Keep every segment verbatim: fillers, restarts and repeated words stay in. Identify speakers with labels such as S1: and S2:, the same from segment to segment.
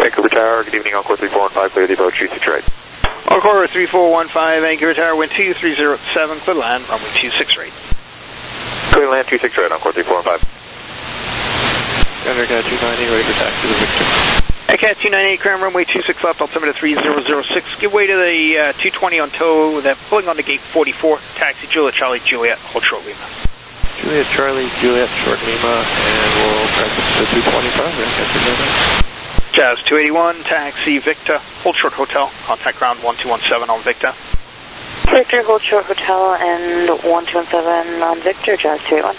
S1: Vancouver Tower, good evening, Encore three four one five, clear the approach, two six right.
S2: Encore three four one five, Vancouver Tower, wind two three zero seven, clear land, runway two six right.
S1: Clear land, two six right, Encore three four one five.
S3: Undercat two ninety, ready for taxi to Victor.
S2: Undercat two ninety-eight, ground runway two six left, altimeter three zero zero six, give way to the uh, two twenty on tow, with that pulling on to gate forty-four, taxi Juliet Charlie Juliet, hold short Lima.
S3: Juliet Charlie Juliet, short Lima, and we'll practice the two twenty-five, Undercat two ninety.
S2: Jazz two eighty-one, taxi Victor, hold short hotel, contact ground one two one seven on Victor.
S4: Victor, hold short hotel, and one two one seven on Victor, Jazz two eighty-one.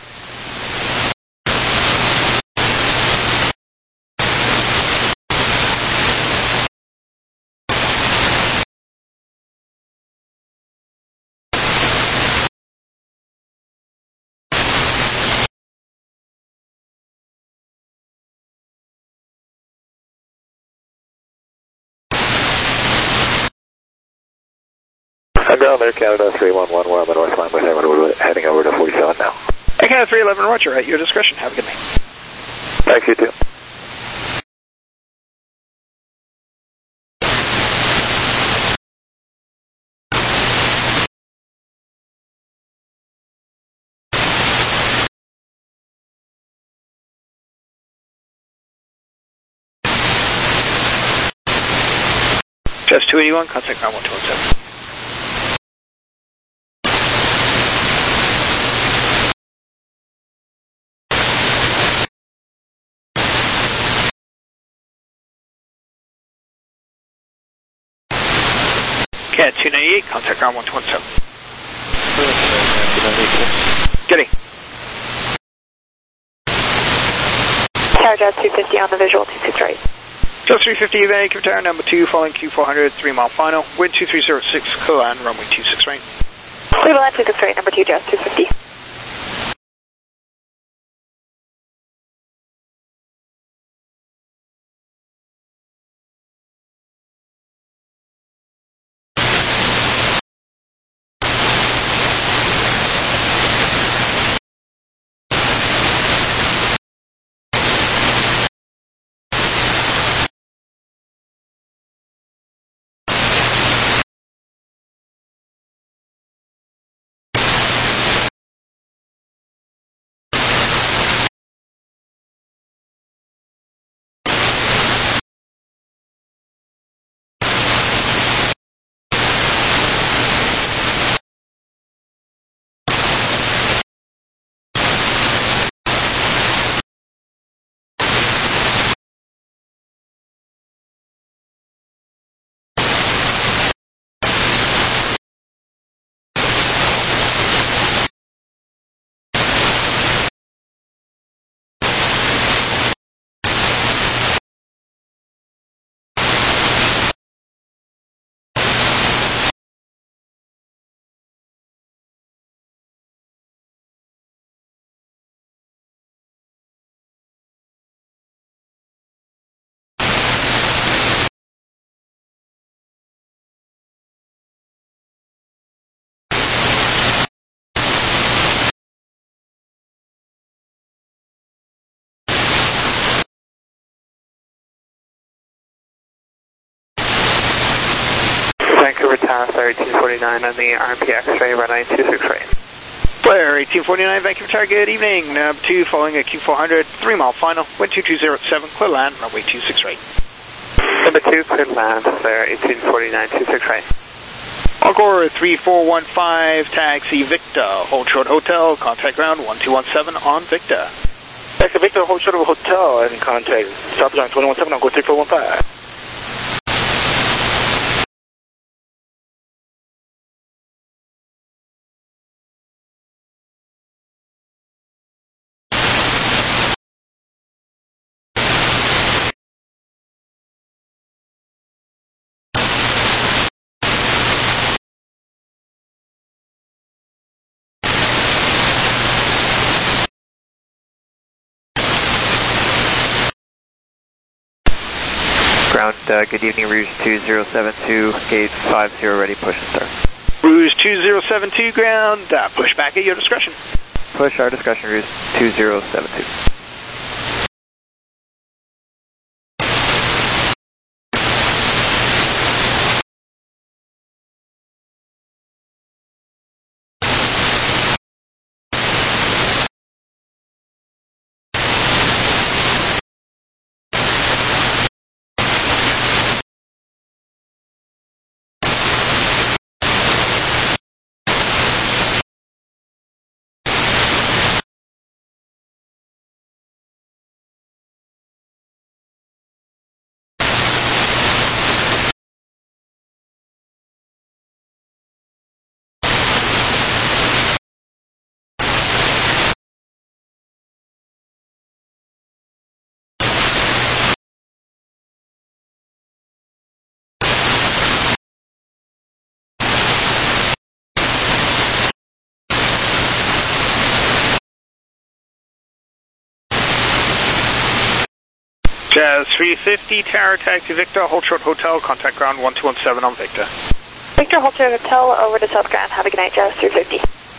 S1: Ground there, Canada three one one, we're on the north line, we're heading over to forty-seven now.
S2: Canada three eleven, roger, at your discretion, have a good night.
S1: Thank you too.
S2: Jazz two eighty-one, contact ground one two one seven. Cat two ninety-eight, contact ground one two one seven. Getty.
S4: Tower Jazz two fifty on the visual, two six right.
S2: Jazz three fifty, Vancouver Tower, number two, following Q four hundred, three mile final, wind two three zero six, clear land, runway two six right.
S4: Clear land, two six right, number two, Jazz two fifty.
S3: Vancouver Tower, Flare eighteen forty-nine on the R M P X-ray, runway two six right.
S2: Flare eighteen forty-nine, Vancouver Tower, good evening. Number two, following a Q four hundred, three mile final, wind two two zero seven, clear land, runway two six right.
S3: Number two, clear land, Flare eighteen forty-nine, two six right.
S2: Encore three four one five, taxi Victor, hold short hotel, contact ground one two one seven on Victor.
S1: Taxi Victor, hold short hotel, and contact South Ground two one seven, Encore three four one five.
S3: Ground, uh, good evening, Rouge two zero seven two, gate five zero, ready, push and start.
S2: Rouge two zero seven two, ground, uh, push back at your discretion.
S3: Push our discussion, Rouge two zero seven two.
S2: Jazz three fifty, Tower Taxi Victor, hold short hotel, contact ground one two one seven on Victor.
S4: Victor, hold short hotel, over to South Grand. Have a good night, Jazz three fifty.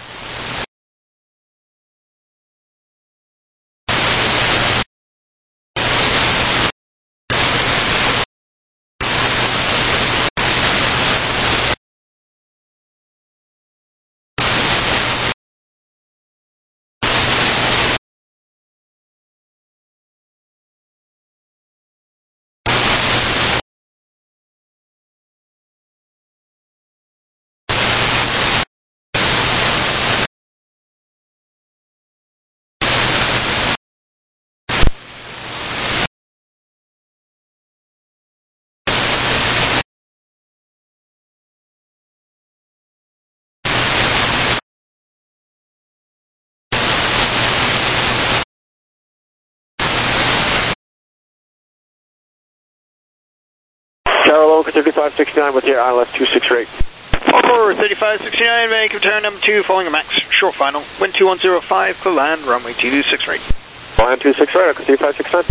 S3: Tower Local thirty-five sixty-nine with your I L S two six eight.
S2: Over thirty-five sixty-nine, Vancouver Tower number two, following a max, short final, wind two one zero five, clear land, runway two two six right.
S3: Land two six right, thirty-five sixty-nine.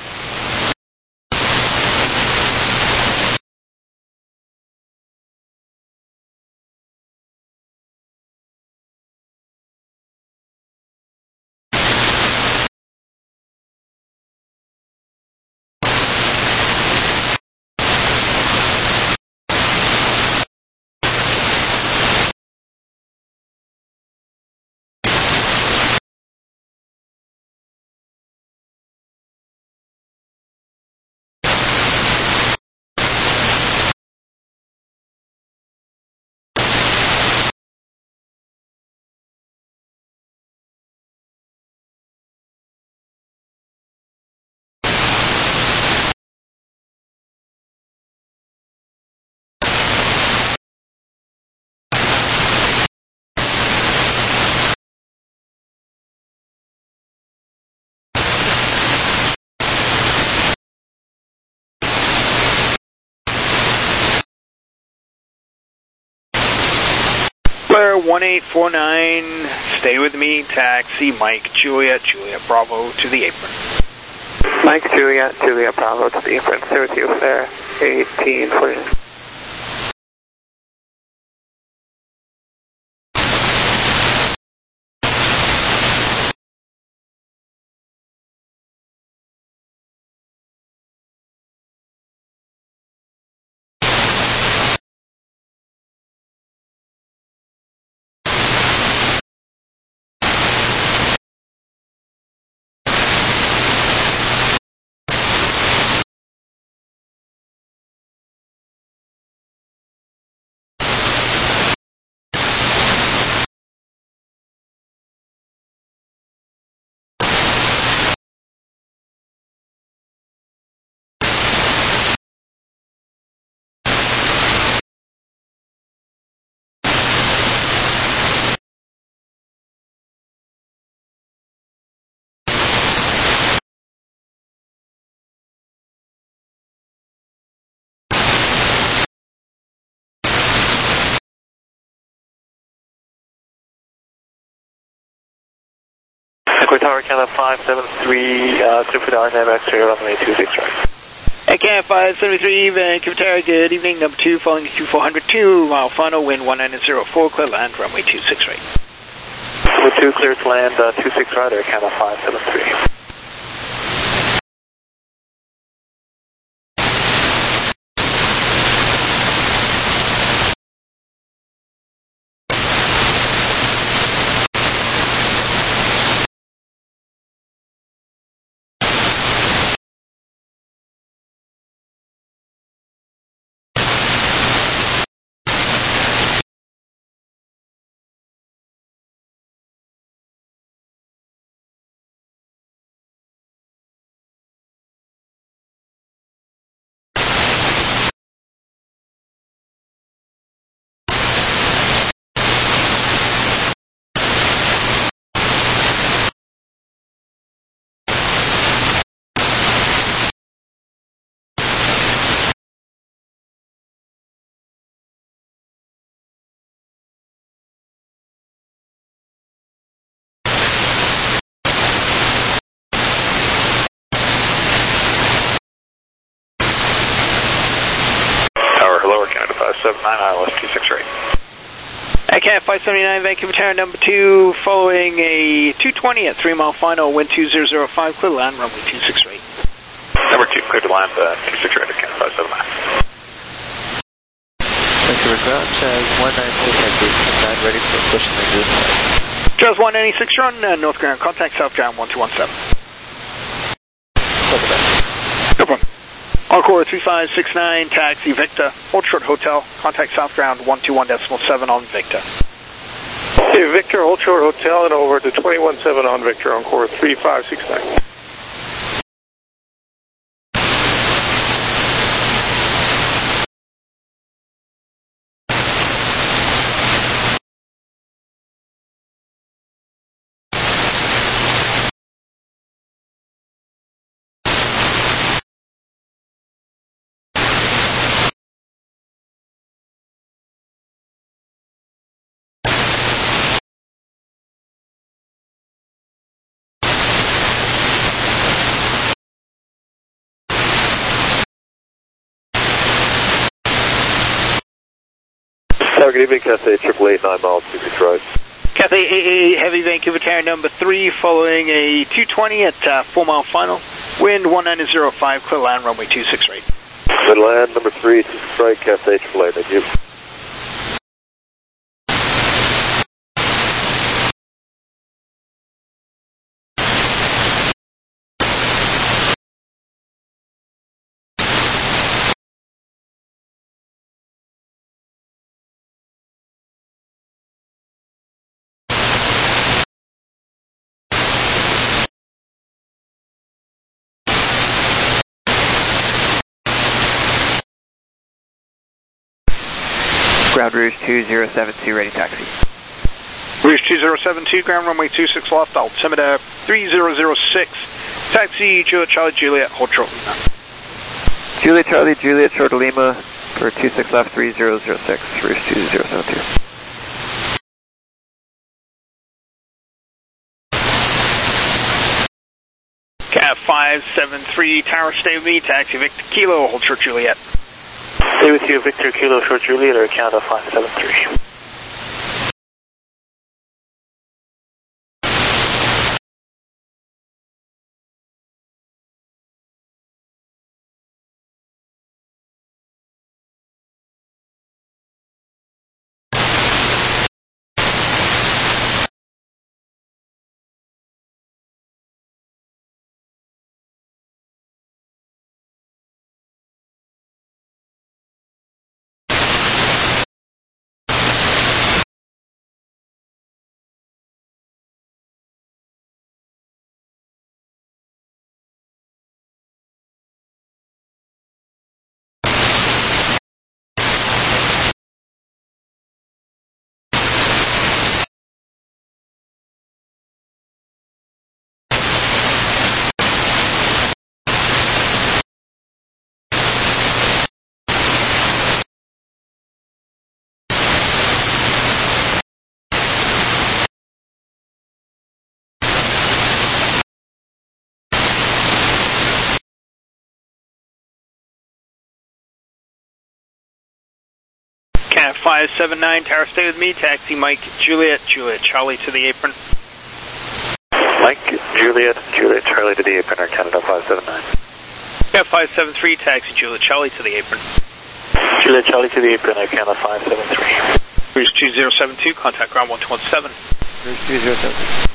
S2: Clear one eight four nine, stay with me, taxi, Mike, Juliet, Juliet, Bravo to the apron.
S3: Mike, Juliet, Juliet, Bravo to the apron. Stay with you, Flair eighteen forty. Equator Tower, Canada five seven three, uh, Super Dark, X-ray, runway two six right.
S2: Cat five seventy-three, Vancouver Tower, good evening, number two, following two four hundred two, mile final, wind one nine zero four, clear land, runway two six right.
S3: With two clear to land, uh, two six right, Air Canada five seven three.
S1: seven nine, I L S two six eight.
S2: ACAT five seventy-nine, Vancouver Tower number two, following a two twenty at three mile final, wind two zero zero five, clear to land, runway two six eight.
S1: Number two, clear to land, uh, two six eight, ACAT five seventy-nine.
S3: Vancouver ground, Jazz one ninety-six, nine ready for push and exit.
S2: Jazz one ninety-six, run, uh, North Ground, contact South Ground one two one seven. No problem. Encore three five six nine, taxi Victor, hold short hotel, contact South Ground one two one decimal seven on Victor.
S1: Okay, Victor, hold short hotel and over to twenty-one seven on Victor, Encore three five six nine.
S5: Tower, good evening, Cathay triple eight, nine miles, two six right.
S2: Cathay eight eight, Heavy Vancouver Tower number three, following a two twenty at uh, four mile final, wind one nine zero five, clear land, runway two six eight.
S5: Clear land, number three, two six right, Cathay triple eight, thank you.
S3: Ground Rouge two zero seven two, ready taxi.
S2: Rouge two zero seven two, ground runway two six left, altimeter three zero zero six, taxi Juliet Charlie Juliet, hold short.
S3: Juliet Charlie Juliet, short to Lima for two six left, three zero zero six, Rouge two zero seven two.
S2: Cat five seven three, tower stay with me, taxi Victor Kilo, hold short Juliet.
S1: Stay with you, Victor Kilo, short Juliet, or Canada five seven three.
S2: Cat five seven nine, tower stay with me, taxi Mike Juliet Juliet Charlie to the apron.
S1: Mike Juliet Juliet Charlie to the apron, or Canada five seven nine.
S2: Cat five seven three, taxi Juliet Charlie to the apron.
S1: Juliet Charlie to the apron, or Canada five seven three.
S2: Rouge two zero seven two, contact ground one two one seven.
S3: Rouge two zero seven two.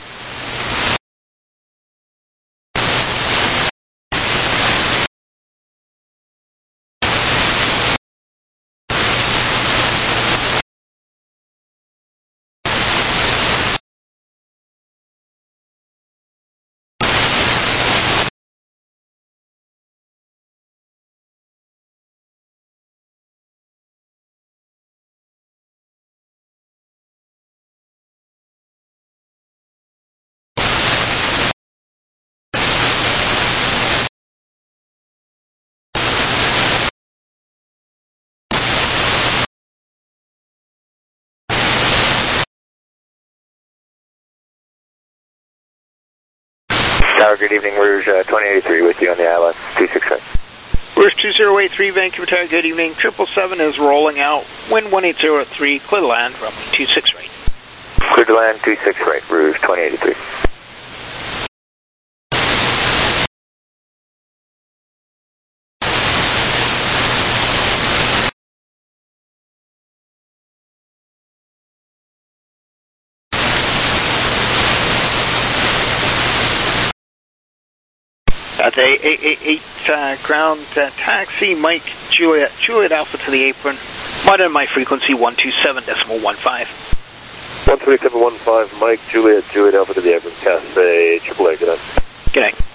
S5: Tower, good evening, Rouge uh, twenty eighty-three with you on the I L S two six eight.
S2: First two zero eight three, Vancouver Tower, good evening. triple seven is rolling out. Wind one eight zero three, clear to land, runway two six right.
S5: Clear to land, two six right, Rouge twenty eighty-three.
S2: That's a eight eight eight uh, ground uh, taxi, Mike Juliet, Juliet Alpha to the apron. Monitor my frequency one two seven decimal one five.
S5: one three seven one five, Mike Juliet, Juliet Alpha to the apron, Cathay triple A, good night.
S2: Good night.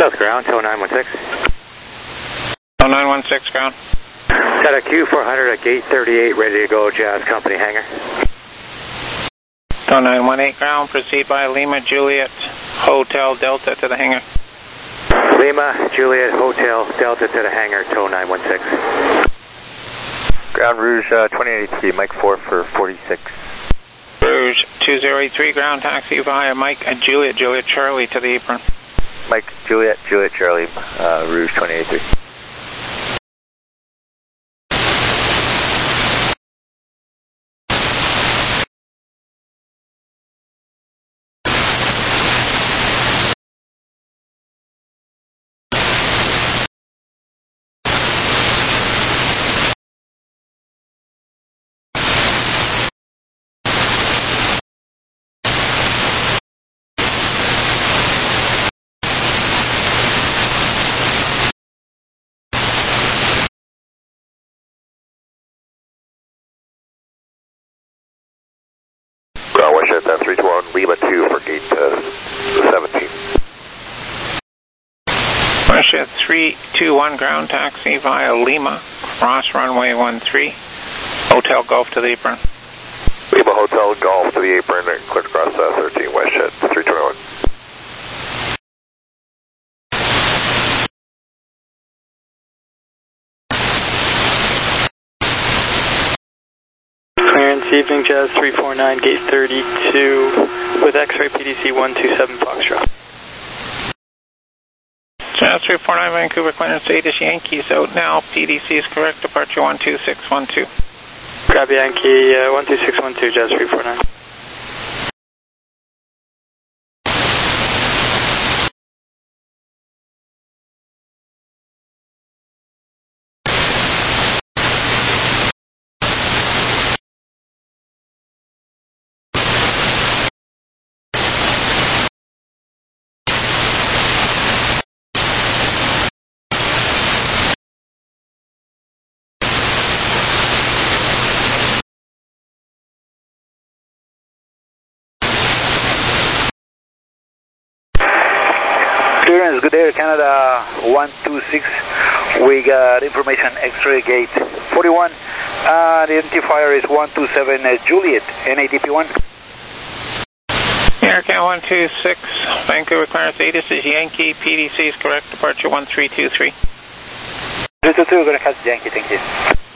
S6: South ground, tow nine one six.
S7: tow nine one six ground.
S6: Got a Q four hundred at gate thirty-eight, ready to go, Jazz Company hangar.
S7: tow nine one eight ground, proceed by Lima Juliet Hotel Delta to the hangar.
S6: Lima Juliet Hotel Delta to the hangar, tow nine one six.
S3: Ground Rouge uh, twenty eighty-three, Mike four for forty-six.
S7: Rouge two zero eight three ground, taxi via Mike and Juliet, Juliet Charlie to the apron.
S3: Mike Juliet, Juliet Charlie, uh, Rouge twenty eighty-three.
S5: Ground Westjet ten three two one, Lima two for gate uh, seventeen.
S7: Westjet three two one ground, taxi via Lima, cross runway one three, Hotel Golf to the apron.
S5: Lima Hotel Golf to the apron and clear across uh, thirteen Westjet three two one.
S8: Clearance evening, Jazz three four nine, gate thirty-two, with X-ray P D C one two seven Foxtrot.
S7: Jazz three four nine, Vancouver, clearance status Yankees out now, P D C is correct, departure one two six one two.
S8: Grab Yankee uh, one two six one two, Jazz three four nine.
S9: Clearance, good day, Canada one two six. We got information X-ray gate forty-one. Uh, the identifier is one two seven uh, Juliet, N A D P one.
S7: American one two six, Vancouver, clearance status is Yankee, P D C is correct, departure one three two three.
S9: two two two, we're going to catch Yankee, thank you.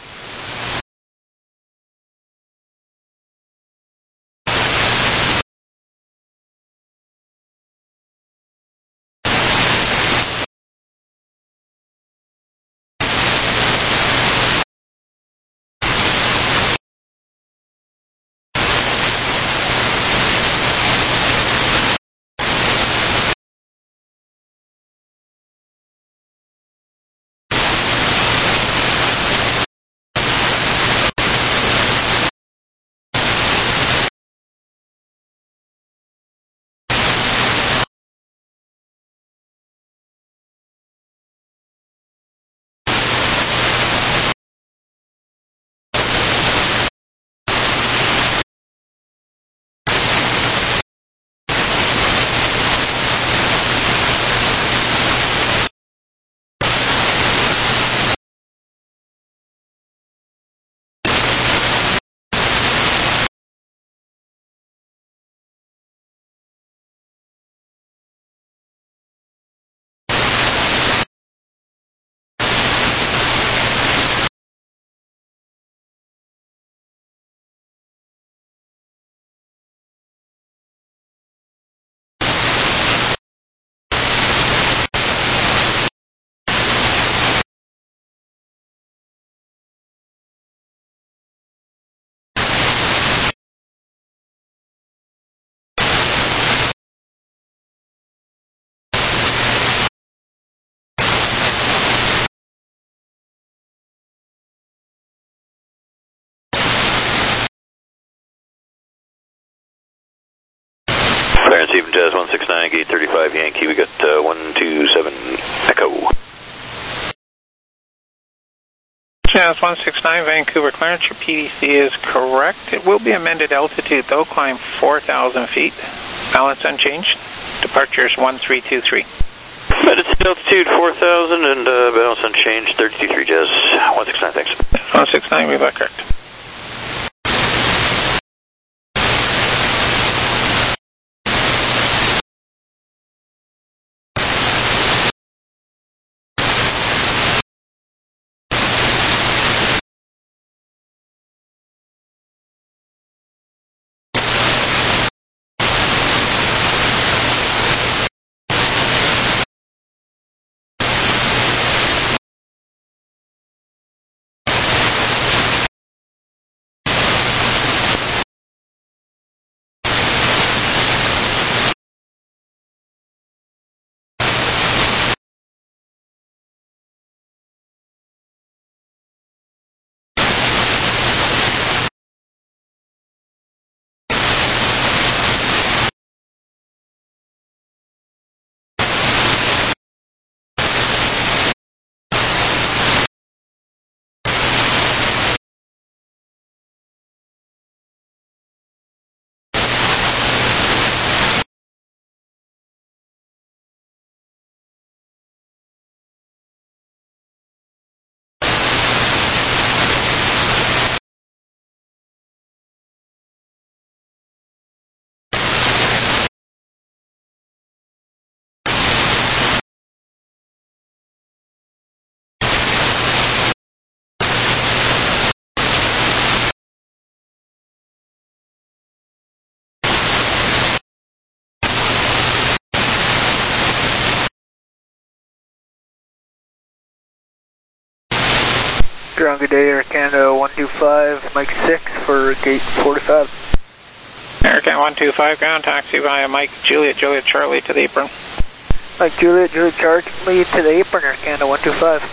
S5: Clearance even Jazz one six nine, gate thirty-five Yankee, we got uh, one two seven Echo.
S7: Jazz one six nine, Vancouver, clearance, your P D C is correct. It will be amended altitude though, climb four thousand feet. Balance unchanged. Departure is one three two three.
S5: Amended
S10: Altitude four thousand and uh, balance unchanged, thirty-two three Jazz, one six nine, thanks.
S7: one six nine, we got correct.
S11: Ground, good day, Air Canada one two five, Mike six for gate forty-five.
S7: Air Canada one two five, ground taxi via Mike Juliet, Juliet Charlie to the apron.
S11: Mike Juliet, Juliet Charlie to the apron, Air Canada one two five.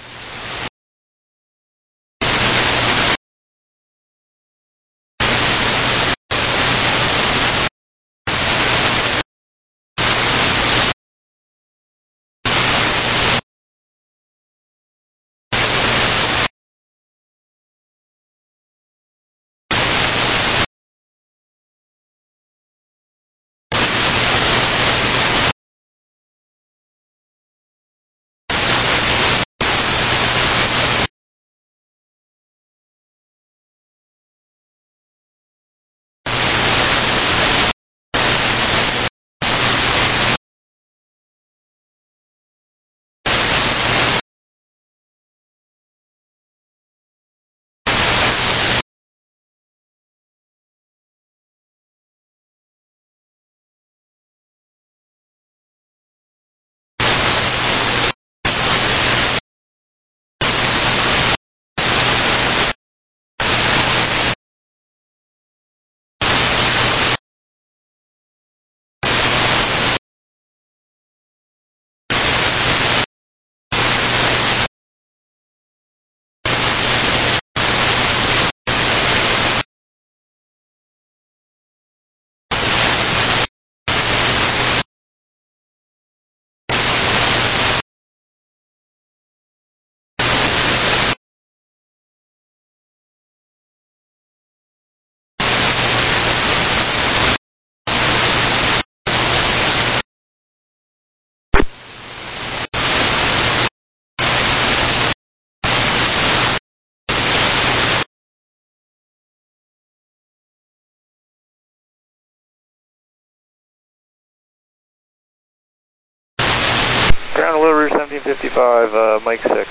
S3: Ground Little Rouge seventeen fifty-five, uh, Mike six.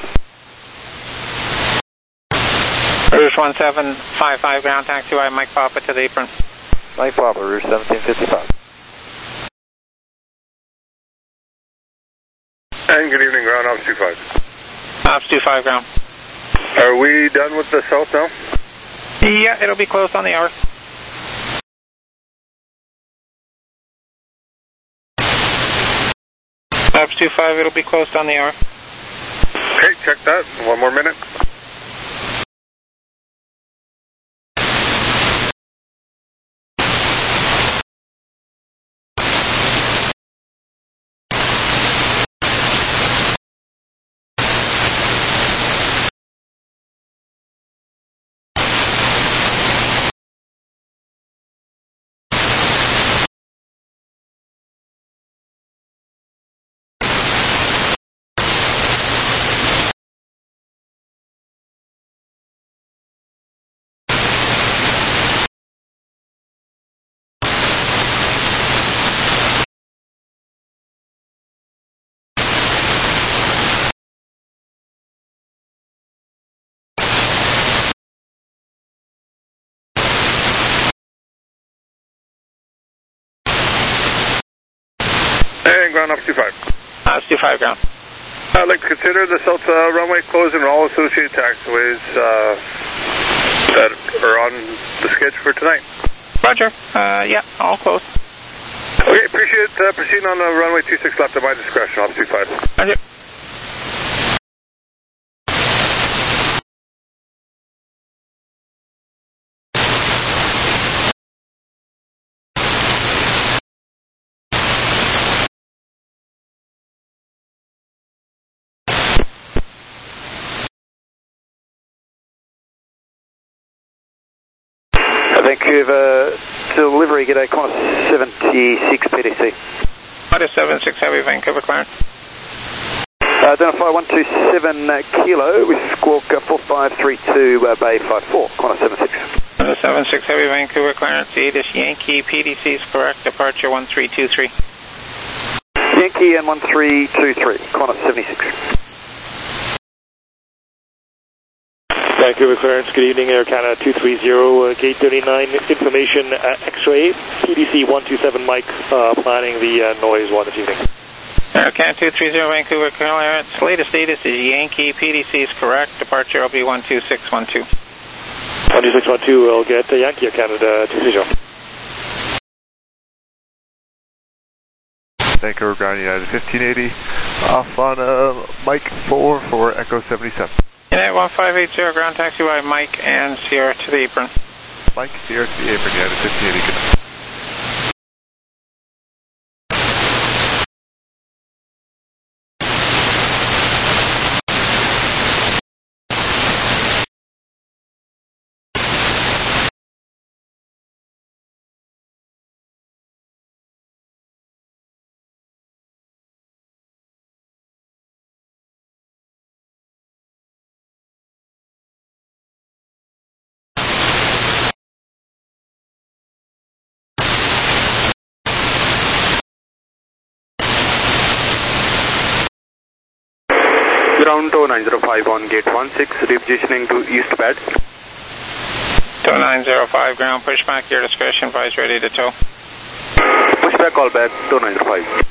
S7: Rouge one seven five five, ground taxi via Mike Papa to the apron.
S3: Mike Papa, Rouge seventeen fifty-five.
S5: And good evening, ground ops two five.
S7: Ops two five, ground.
S5: Are we done with the south now?
S7: Yeah, it'll be close on the hour. Ops two five, it'll be closed on the hour.
S5: Okay, check that. One more minute.
S1: And ground up two five.
S7: Uh, two five ground.
S1: I'd like to consider the south uh, runway closed and all associated taxiways uh, that are on the schedule for tonight.
S7: Roger. Uh, yeah, all closed.
S1: Okay, appreciate uh, proceeding on the runway two six left at my discretion, off two five.
S7: Roger.
S3: Vancouver delivery, get a Qantas seventy-six P D C.
S7: Qantas seventy-six Heavy, Vancouver clearance.
S3: Uh, identify one two seven uh, Kilo with Squawk uh, four five three two uh, Bay five four, Qantas seventy-six.
S7: Qantas seventy-six Heavy, Vancouver clearance, ATIS Yankee, P D C is correct, departure one three two three.
S3: Yankee and one three two three, Qantas seventy-six.
S5: Vancouver clearance, good evening, Air Canada two three zero, uh, gate thirty-nine, information uh, X-ray, P D C one two seven Mike, uh, planning the uh, noise one this evening.
S7: Air Canada two three zero, Vancouver clearance, latest status is Yankee, P D C is correct, departure will be one two six one two.
S5: one two six one two, we'll get uh, Yankee, Air Canada two three zero.
S12: Vancouver ground United fifteen eighty, off on uh, Mike four for Echo seventy-seven.
S7: United one five eight zero, ground taxi by Mike and Sierra to the apron.
S12: Mike, Sierra to the apron, United fifteen eighty, good night.
S13: Ground two nine zero five on gate one six, repositioning to east bed.
S7: two nine zero five ground, pushback, your discretion, advise ready to tow.
S13: Pushback, call back, two nine zero five.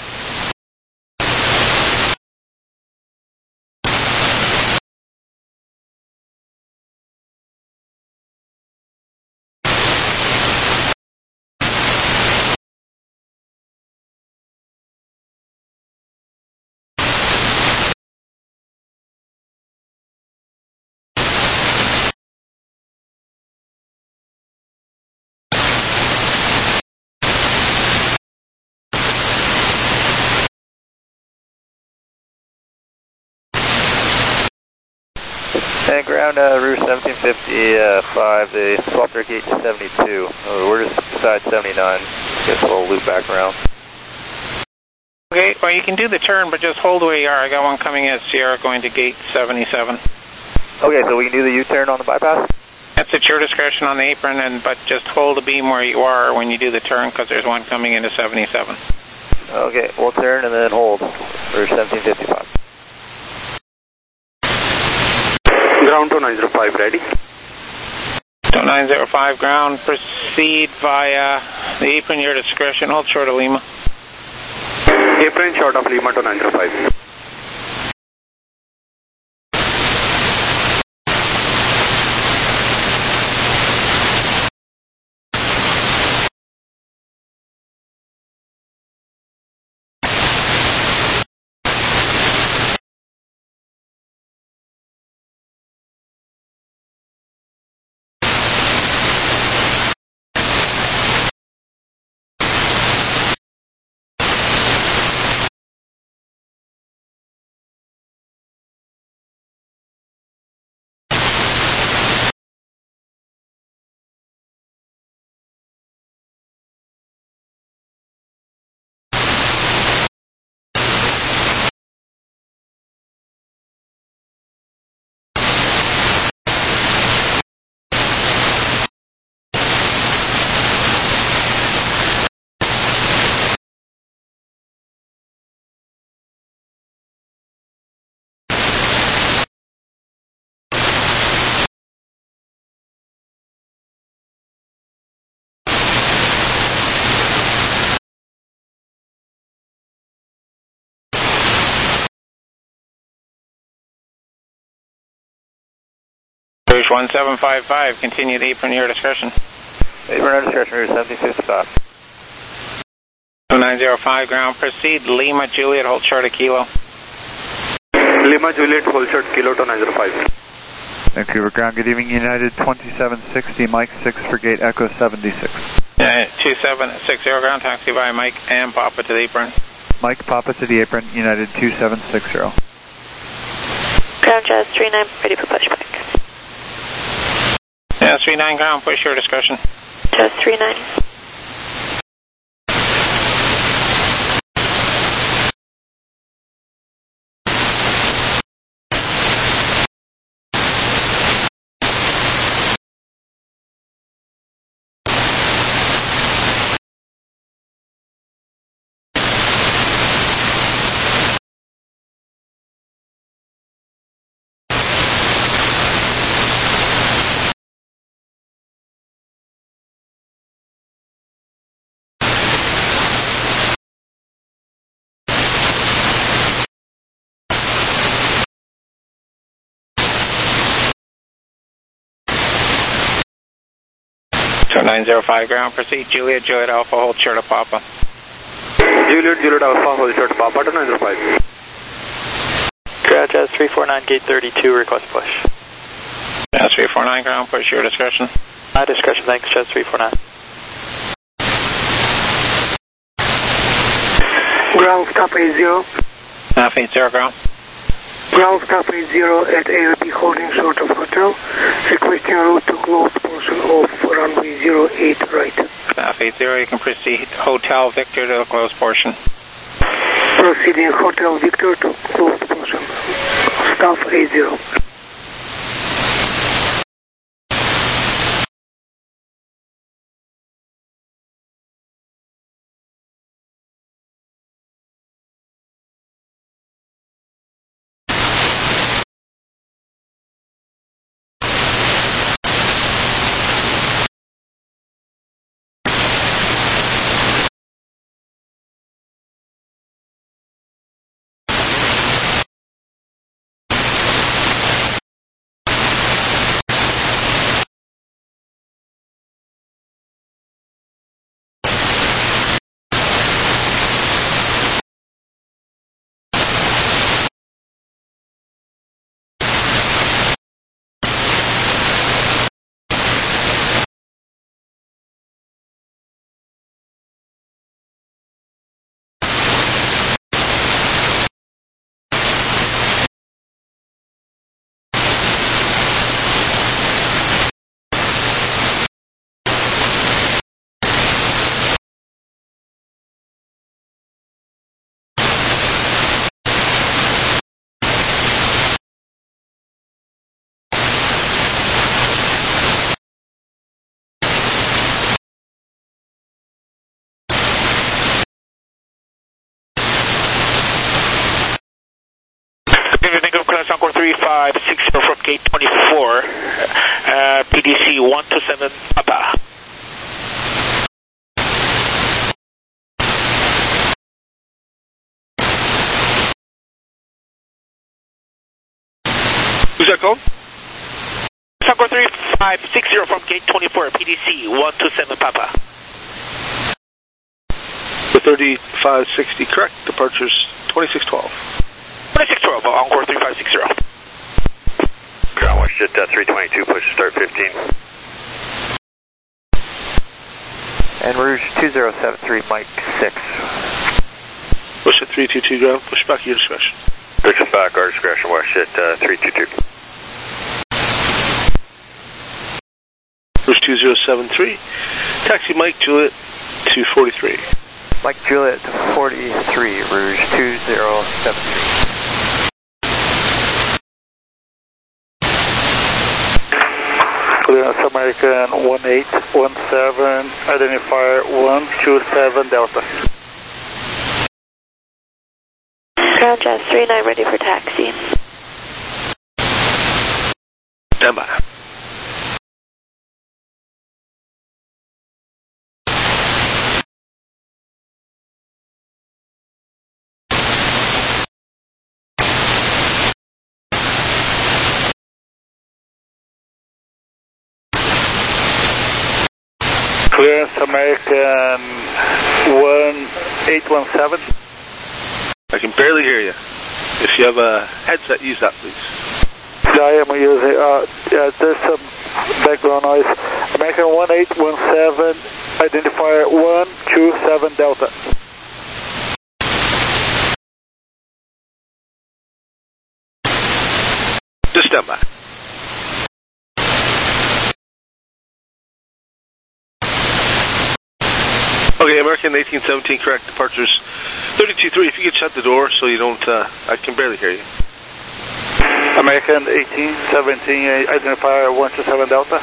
S3: And ground uh, Route seventeen fifty-five, the Swapter gate seventy-two. Uh, we're just beside seventy-nine. Guess we'll loop back around.
S7: Okay, well you can do the turn, but just hold where you are. I got one coming at Sierra going to gate seventy-seven.
S3: Okay, so we can do the U-turn on the bypass?
S7: That's at your discretion on the apron, and but just hold the beam where you are when you do the turn, because there's one coming into seventy-seven.
S3: Okay, we'll turn and then hold for seventeen fifty-five.
S13: Ground two nine zero five, ready?
S7: two nine zero five ground, proceed via the apron, your discretion, hold short of Lima.
S13: Apron short of Lima two nine zero five.
S7: Rouge one seven five five, continue the apron, your discretion.
S3: Apron, discretion, Rouge seventeen fifty-five.
S7: two nine zero five, ground, proceed, Lima, Juliet, hold short of Kilo.
S13: Lima, Juliet, hold short, Kilo two nine zero five.
S14: Vancouver ground, good evening, United twenty-seven sixty, Mike six for gate Echo seventy-six.
S7: Uh, two seven six zero, ground, taxi by Mike and Papa to the apron.
S14: Mike, Papa to the apron, United two seven six zero.
S4: Ground Jazz three nine, ready for pushback.
S7: Yeah, three nine, ground, push your discretion.
S4: Jazz three nine.
S7: two nine zero five, ground, proceed, Juliet, Juliet Alpha, hold short of Papa.
S13: Juliet, Juliet Alpha, hold short, Papa two nine zero five.
S8: Ground Jazz three four nine, gate thirty-two, request push.
S7: Jazz three four nine, ground, push your discretion.
S8: My discretion, thanks, Jazz three four nine.
S15: Ground stop eight zero.
S7: Half eight zero, ground.
S15: Ground stop eight zero at A R B holding short of hotel. Requesting route to closed portion of runway zero eight right.
S7: Half eight zero, you can proceed Hotel Victor to the closed portion.
S15: Proceeding Hotel Victor to closed portion. Staff eight zero.
S2: Encore three five six zero from gate twenty-four, uh, P D C one two seven Papa. Who's that called? Encore three five six zero from gate twenty-four, P D C one two seven Papa.
S1: The thirty-five sixty, correct. Departures twenty-six twelve.
S2: twenty-six twelve, Encore three five six zero.
S6: Ground one shit, uh, three twenty-two, push start fifteen.
S3: And Rouge two zero seven three, Mike six.
S1: Push at three two two, ground, push back at your discretion.
S6: Push us back, our discretion, watch at uh, three two two.
S1: Rouge two zero seven three, taxi Mike Juliet two forty-three.
S3: Mike Juliet to forty-three, Rouge two zero seven three.
S9: American one eight one seven, identifier one two seven Delta.
S4: Ground Jazz three nine, ready for taxi.
S1: Stand by.
S16: Clearance American one eight one seven.
S17: I can barely hear you. If you have a headset, use that, please.
S16: Yeah, I am using, uh, yeah, there's some background noise. American one eight one seven, identifier one two seven Delta.
S17: Just stand by. Okay, American eighteen seventeen, correct, departures thirty-two three. If you could shut the door so you don't, uh, I can barely hear you.
S16: American eighteen seventeen, identifier one two seven Delta.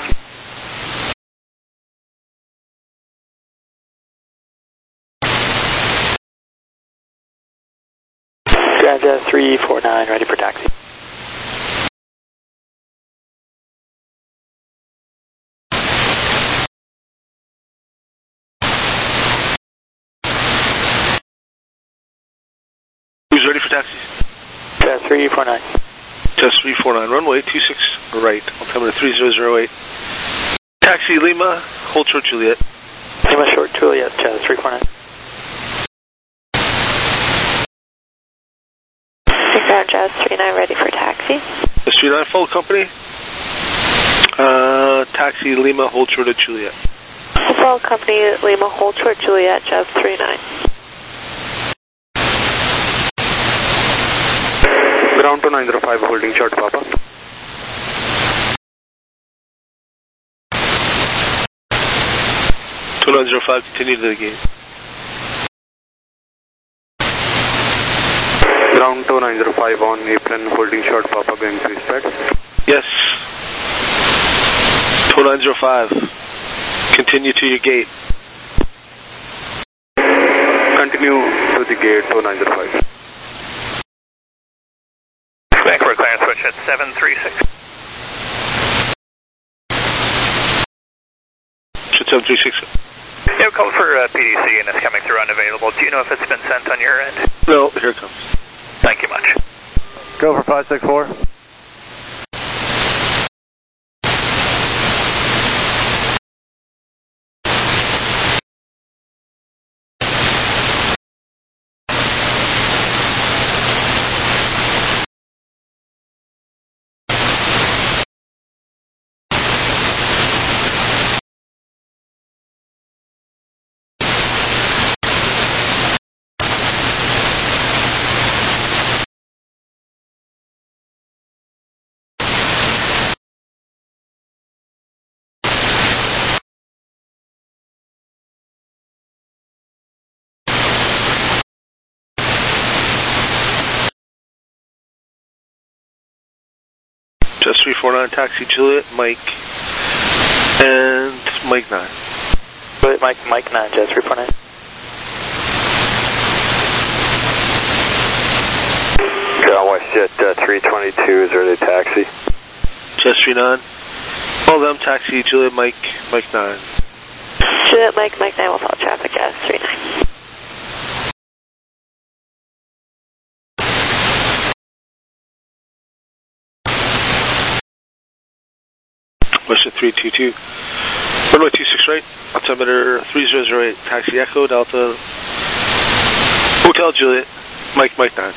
S8: Grand Jazz three four nine, ready for taxi.
S17: Who's ready for taxi?
S8: Jazz three four nine.
S17: Jazz three four nine, runway two six right, altimeter three zero zero eight. Taxi Lima, hold short Juliet.
S8: Lima short Juliet, Jazz three four nine.
S4: Ground Jazz three nine, ready for taxi.
S17: Jazz three nine, full company. Uh, taxi Lima, hold short at Juliet.
S4: Full company, Lima, hold short Juliet, Jazz three nine.
S13: Ground two nine zero five, holding short, Papa.
S17: two nine zero five, continue to the gate.
S13: Ground two nine zero five on apron, holding short, Papa, going to start.
S17: Yes. two nine zero five, continue to your gate.
S13: Continue to the gate, two nine zero five.
S10: Vancouver clearance switch at seven three six.
S17: Switch seven three six.
S10: Yeah, call for uh, P D C and it's coming through unavailable. Do you know if it's been sent on your end?
S17: No, here it comes.
S10: Thank you much.
S14: Go for five six four.
S17: Jazz three four nine, taxi Juliet, Mike, and Mike nine.
S8: Juliet, Mike, Mike nine, Jazz three four nine.
S3: Ground WestJet uh, three twenty-two is ready to taxi.
S17: Jazz three nine, follow them, taxi Juliet, Mike, Mike nine.
S4: Juliet, Mike, Mike nine will follow traffic, Jazz three nine.
S17: WestJet three two two, runway two six right, altimeter three zero zero eight, taxi Echo, Delta, Hotel Juliet, Mike, Mike nine.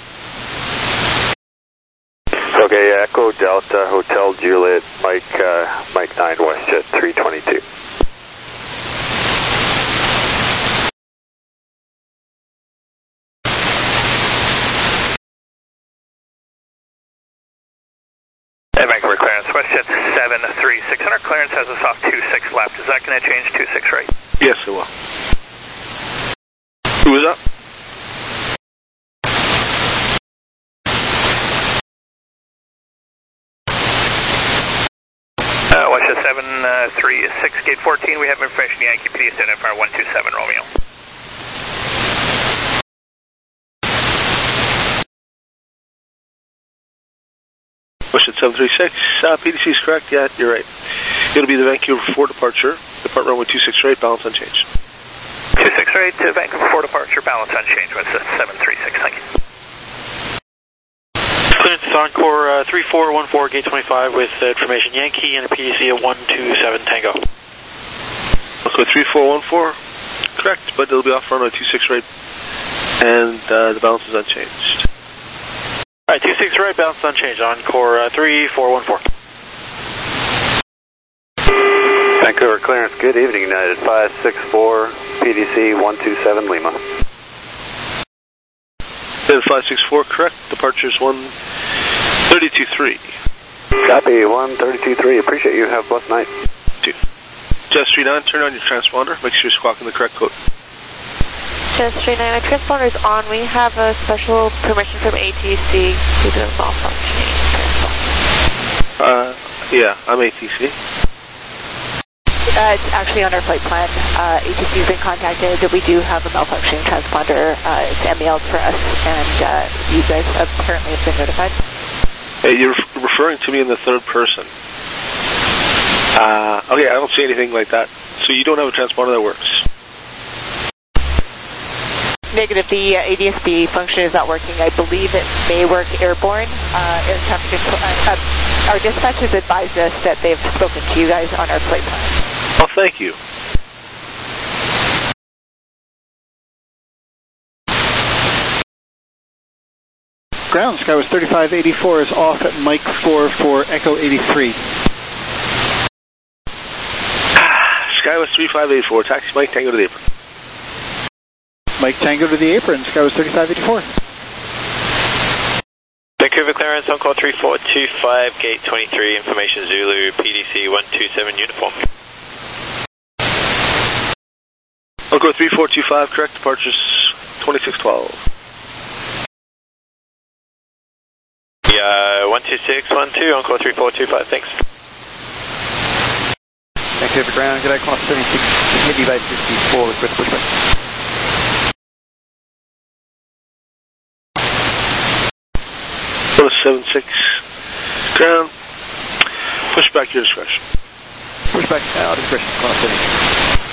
S3: Okay, Echo, Delta, Hotel Juliet, Mike, uh, Mike nine, WestJet three twenty-two.
S10: Hey, Vancouver clearance, WestJet seven three six. And our clearance has us off two six left. Is that going to change two six right?
S17: Yes, it will. Who was up?
S10: Uh, WestJet seven three six, gate fourteen. We have information Yankee P D identifier one two seven Romeo.
S17: WestJet seven three six, uh, P D C is correct, yeah, you're right. It'll be the Vancouver four departure, depart runway two six right, balance unchanged.
S10: two six right to Vancouver four departure, balance unchanged, WestJet seven three six, thank you.
S8: Clearance is Encore uh, three four one four, gate twenty-five with uh, information Yankee and a P D C of one two seven Tango.
S17: Echo three four one four, correct, but it'll be off runway two six right, and uh, the balance is unchanged.
S18: Alright, two six right, balance unchanged, Encore uh, three four one four.
S13: Vancouver clearance, good evening, United five six four, P D C one two seven Lima.
S17: Then five six four, correct, departures one thirty-two three.
S13: Copy, one thirty-two three, appreciate you, have a blessed night.
S17: Two. Jazz three nine, turn on your transponder, make sure you're squawking the correct code.
S19: Jazz three nine, our transponder is on. We have a special permission from A T C to do a malfunctioning transponder.
S17: Uh, yeah, I'm A T C.
S19: Uh, it's actually on our flight plan. Uh, A T C has been contacted. We do have a malfunctioning transponder. Uh, it's M E L'd for us, and uh, you guys apparently have been notified.
S17: Hey, you're referring to me in the third person. Uh, okay, I don't see anything like that. So you don't have a transponder that works?
S19: Negative. The uh, A D S B function is not working. I believe it may work airborne. Uh, air traffic control, uh, uh, our dispatch has advised us that they've spoken to you guys on our flight plan.
S17: Oh, thank you.
S20: Ground, Skywest thirty-five eighty-four is off at Mike four for Echo eighty-three.
S17: Skywest three five eight four, taxi Mike Tango to the apron.
S20: Mike Tango to the apron, Skywest thirty-five eighty-four.
S18: Vancouver clearance, on call three four two five, gate twenty-three, information Zulu, P D C one two seven uniform.
S17: I'll go three four two five, correct, departures twenty-six twelve.
S18: Yeah, one two six one two, on call three four two five, thanks.
S21: Vancouver ground, good icon seventy-six, heavy base fifty-four, request pushback.
S17: seven six ground, push back your discretion.
S21: Push back our discretion, class seventy.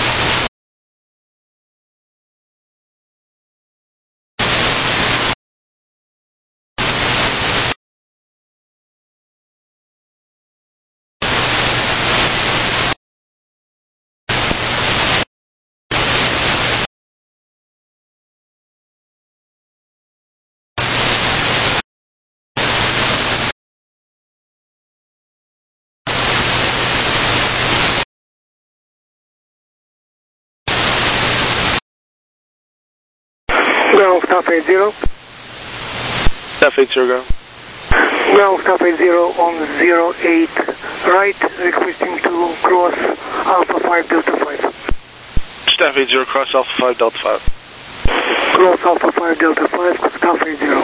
S15: Ground staff eight zero.
S17: Staff eight zero ground.
S15: Ground staff eight zero on zero eight right, requesting to cross Alpha five Delta five.
S17: Staff eight zero cross Alpha five Delta five.
S15: Cross Alpha five Delta five, staff eight zero.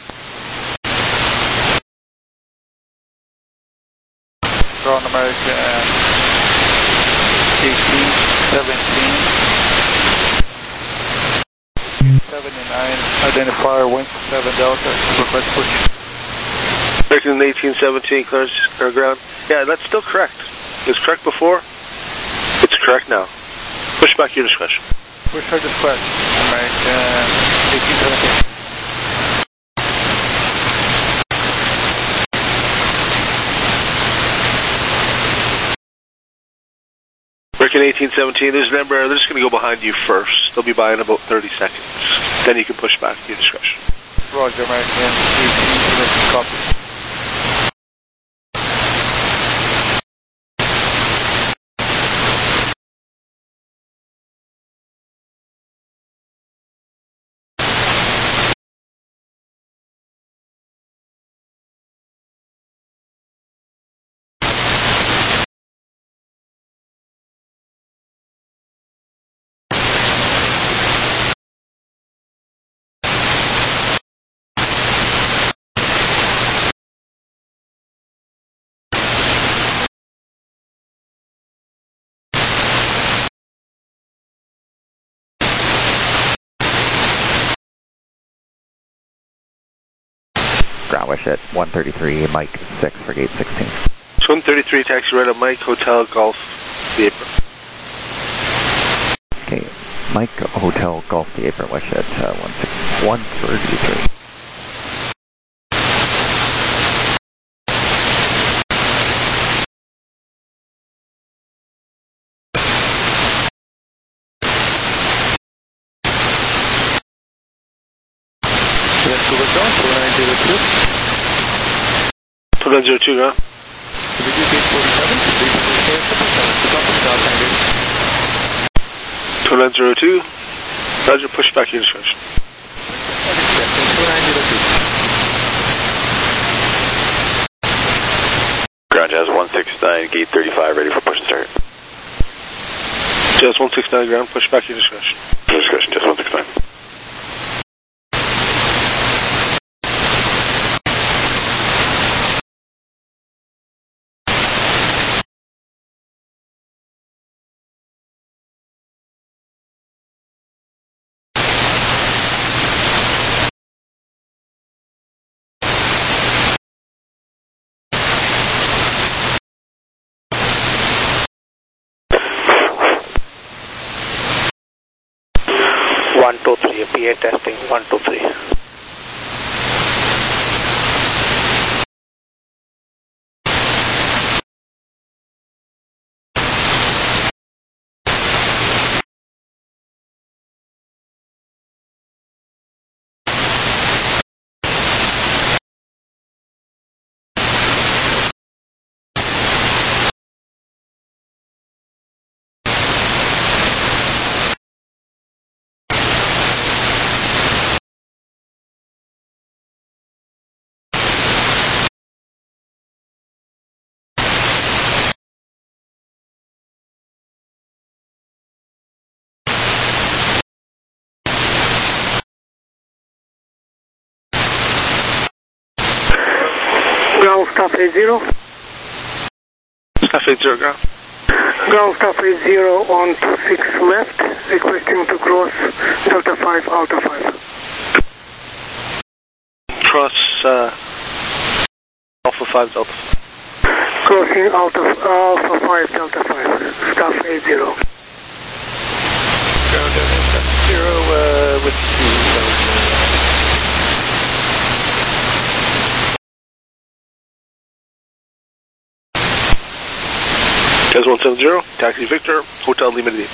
S14: Ground American eighteen seventeen. seventy-nine, identifier wind seven Delta, request push.
S17: American eighteen seventeen, clears our ground. Yeah, that's still correct. It was correct before. It's correct now. Push back your discretion.
S14: Push our discretion. American eighteen seventeen.
S17: American eighteen seventeen, there's an Embraer. They're just going to go behind you first. They'll be by in about thirty seconds. Then you can push back your discretion.
S14: Roger, American eighteen seventeen, copy.
S22: Ground wish at one thirty-three, Mike six for gate sixteen.
S17: It's one thirty-three, taxi right on Mike, Hotel Golf, the apron.
S22: Okay, Mike Hotel Golf, the apron wish at uh, one thirty-three.
S20: two.
S17: two nine zero two, ground.
S20: Gate forty-seven,
S17: two nine zero two, Roger, push back your discretion.
S18: Ground Jazz one six nine, gate thirty-five, ready for push and start.
S17: Jazz one six nine, ground, push back your discretion.
S18: Discretion, Jazz one six nine.
S5: one two three, P A testing, one two three.
S15: Ground staff eight zero.
S17: Staff eight zero, ground.
S15: Ground staff eight zero on two six left, requesting to cross Delta five, Alpha five.
S17: Cross uh, Alpha five, Delta.
S15: Crossing Alpha, Alpha five, Delta five, staff eight zero.
S21: Ground Delta zero uh, with two.
S17: Jazz one seven zero, taxi Victor, Hotel Lima D.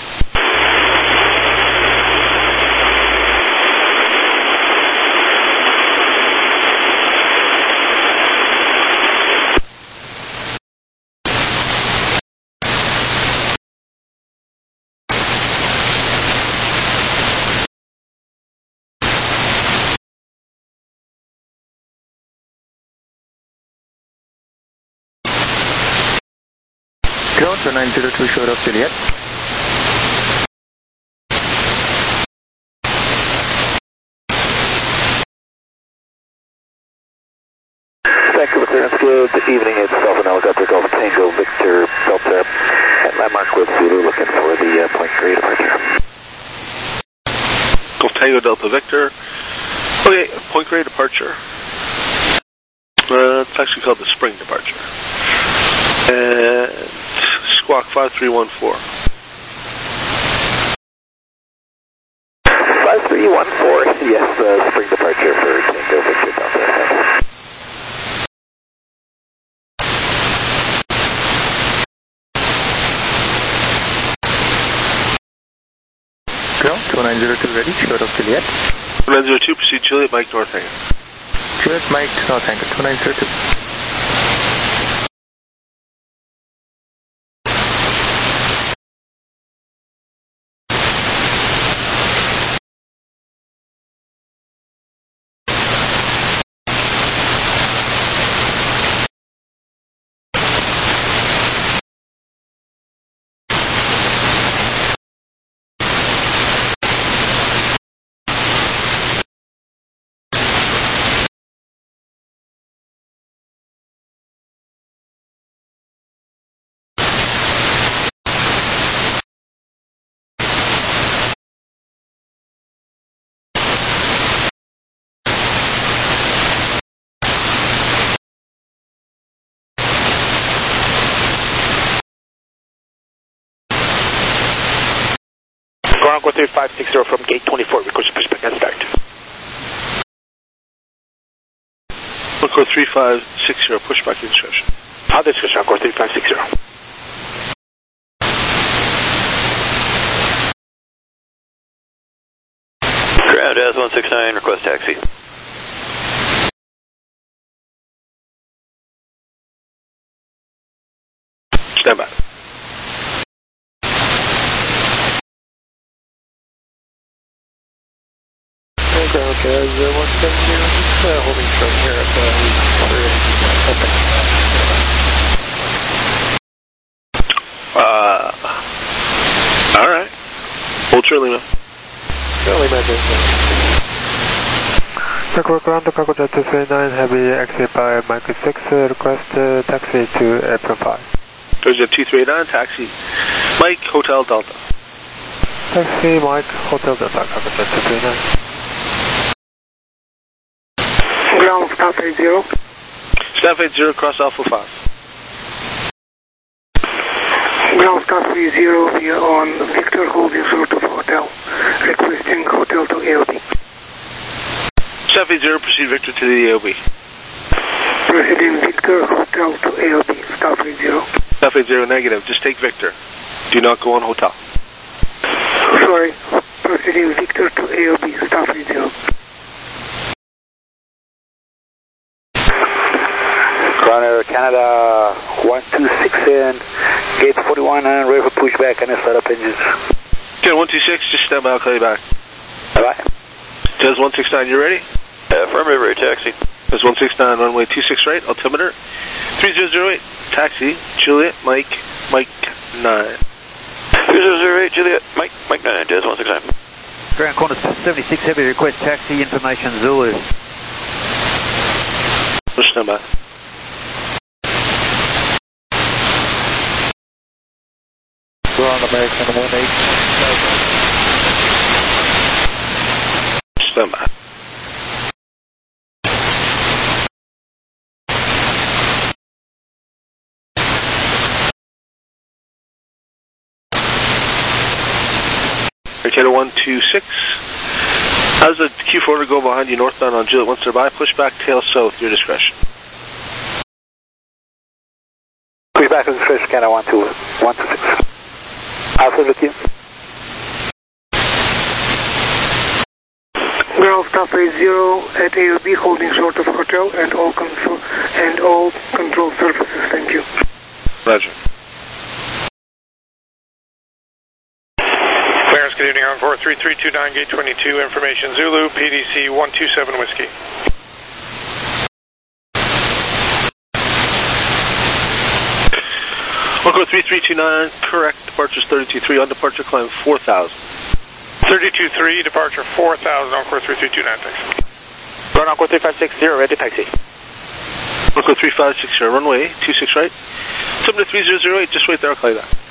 S21: Ground two nine zero two, short of Juliet.
S9: Thank you, Lieutenant. Good evening. It's Delta Helicopter Golf Tango Victor Delta at landmark with Zulu looking for the uh, Point Grey departure.
S17: Golf Tango Delta Victor. Okay, Point Grey departure. Uh, it's actually called the Spring departure. And Squawk five three one four.
S9: five three one four, yes, uh, Spring departure for Tango Victor Delta.
S21: Ground two nine zero two ready, short of Juliet.
S17: two nine zero two, proceed Juliet, Mike North Hangar.
S21: Juliet, Mike North Hangar, two nine zero two.
S5: Ground three five six zero from gate twenty-four, request pushback and start.
S17: Encore three five six zero, pushback instruction.
S5: How discussion, Encore three five six zero.
S18: Ground Jazz one six nine, request taxi.
S17: Stand by.
S8: Ground Jazz uh, one seven zero, just uh, holding short here at the
S17: Uh, all right. Hold short, Lima.
S8: Charlie, my business.
S11: Record ground to Cargo Jet two three nine, heavy exit by Mike six, uh, request uh, taxi to Airplane five.
S17: Cargo Jet two three nine, taxi. Mike, Hotel Delta.
S11: Taxi, Mike, Hotel Delta, Cargo Jet two three nine.
S15: Ground staff eight zero.
S17: Staff eight zero, cross Alpha five.
S15: Ground staff three zero, we are on Victor holding short of hotel, requesting hotel to A O B.
S17: Staff eight zero, proceed Victor to the A O B.
S15: Proceeding Victor hotel to A O B, staff eight zero.
S17: Staff eight zero, negative, just take Victor. Do not go on hotel.
S15: Sorry, proceeding Victor to A O B, staff eight zero.
S9: Ground Air Canada one two six in, gate forty-one and ready for pushback and start up engines.
S17: Okay, one two six, just stand by, I'll call you back.
S9: Bye-bye.
S17: Jazz one six nine, you ready?
S18: Uh, affirmative, ready, taxi.
S17: Jazz one six nine, runway two six right, altimeter three zero zero eight, taxi, Juliet, Mike, Mike nine.
S18: three zero zero eight, Juliet, Mike, Mike nine, Jazz one six nine.
S22: Ground Qantas seventy-six Heavy, request taxi, information Zulu.
S17: Push stand by.
S8: Ground American one eight.
S17: Stand by. Air one two six. How's the Q four to go behind you northbound on Juliet? Once they're by, push back, tail south, your discretion.
S9: Push back to discretion, Canada one two six. Alpha with you.
S15: Ground staff eight zero at A O B holding short of hotel and all control and all control surfaces. Thank you.
S17: Roger.
S12: Clearance, good evening, Encore three three two nine, gate twenty-two, information Zulu, P D C one two seven Whiskey.
S17: Encore three three two nine, correct, departure's thirty-two three, on departure climb four thousand.
S12: thirty-two three, departure four thousand, Encore three three two nine, thanks.
S5: Run Encore three five six zero, ready taxi.
S17: Encore three five six zero, runway two six right, altimeter three zero zero eight, just wait there, I'll call you back.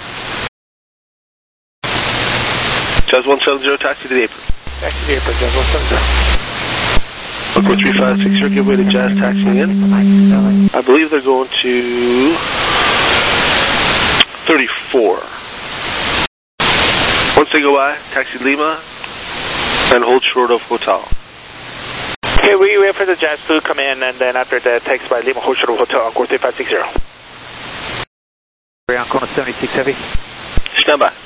S17: Jazz one seven zero, taxi to the apron.
S5: Taxi to the apron, Jazz one seven zero.
S17: Encore three five six zero, give way to Jazz taxiing in. I believe they're going to thirty-four. Once they go by, taxi Lima and hold short of hotel.
S5: Okay, we wait for the Jazz to come in, and then after that, taxi by Lima, hold short of hotel, Encore three five six zero.
S22: Ground Qantas seventy-six Heavy.
S17: Stand by.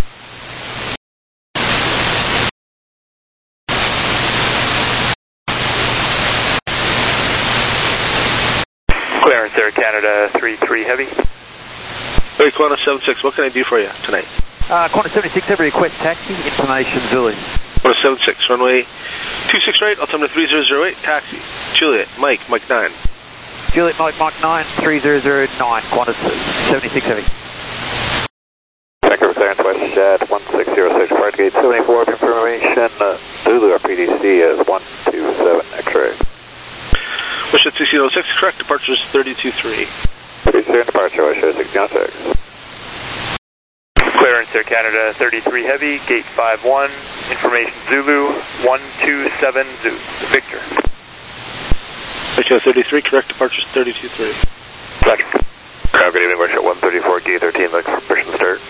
S10: Clearance Air Canada three three Heavy.
S17: Hey, Qantas seven six, what can I do for you tonight?
S22: Uh, Qantas seventy-six Heavy, request taxi, information Zulu.
S17: Qantas seven six, runway two six right, altimeter three zero zero eight, taxi. Juliet, Mike, Mike nine.
S22: Juliet, Mike, Mike nine, three zero zero nine, Qantas seventy-six Heavy.
S13: Thank you for clearance, West Jet one six zero six, Flight Gate seventy-four, information uh, Zulu, our P D C is one two seven, X-ray.
S17: West Jet sixteen oh six, correct, departure is thirty-two three.
S13: thirty-two departure, West Jet sixteen oh six.
S10: Clearance Air Canada thirty-three Heavy, gate five one, information Zulu, one two seven Zulu, Victor.
S17: Victor thirty-three, correct, departure is thirty-two three.
S10: Roger.
S13: Ground, good evening, West Jet one thirty-four, gate thirteen, looking for permission to start.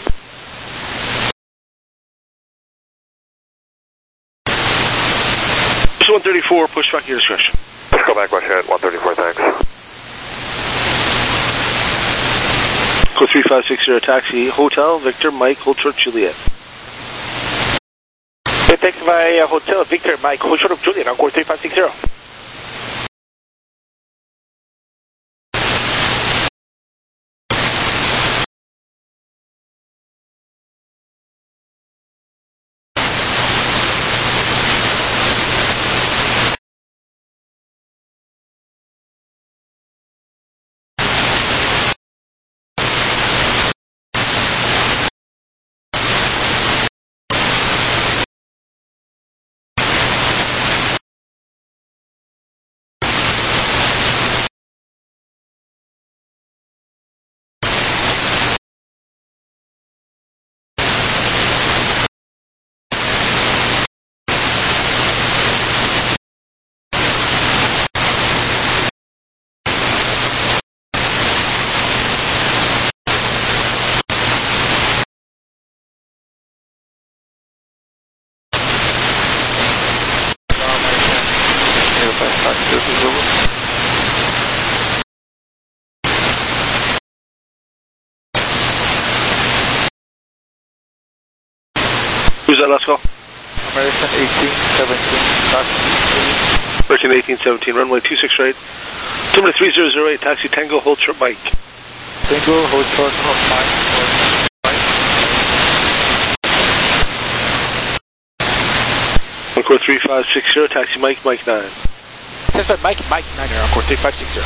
S17: one thirty-four, push back your discretion.
S13: Let's go back, West Jet one thirty-four, thanks.
S17: Go three five six zero, taxi, hotel, Victor, Mike, hold short, Juliet.
S5: Okay, taxi by uh, hotel, Victor, Mike, hold short of Juliet, Encore three five six zero.
S17: Who's that last call?
S21: American eighteen seventeen, taxi.
S17: American eighteen seventeen, runway two six right. Altimeter three zero zero eight, taxi Tango, hold short Mike.
S21: Tango, hold short Mike.
S17: Encore three five six zero, taxi Mike, Mike nine.
S21: That's right, Mike, Mike nine, encore three five six zero.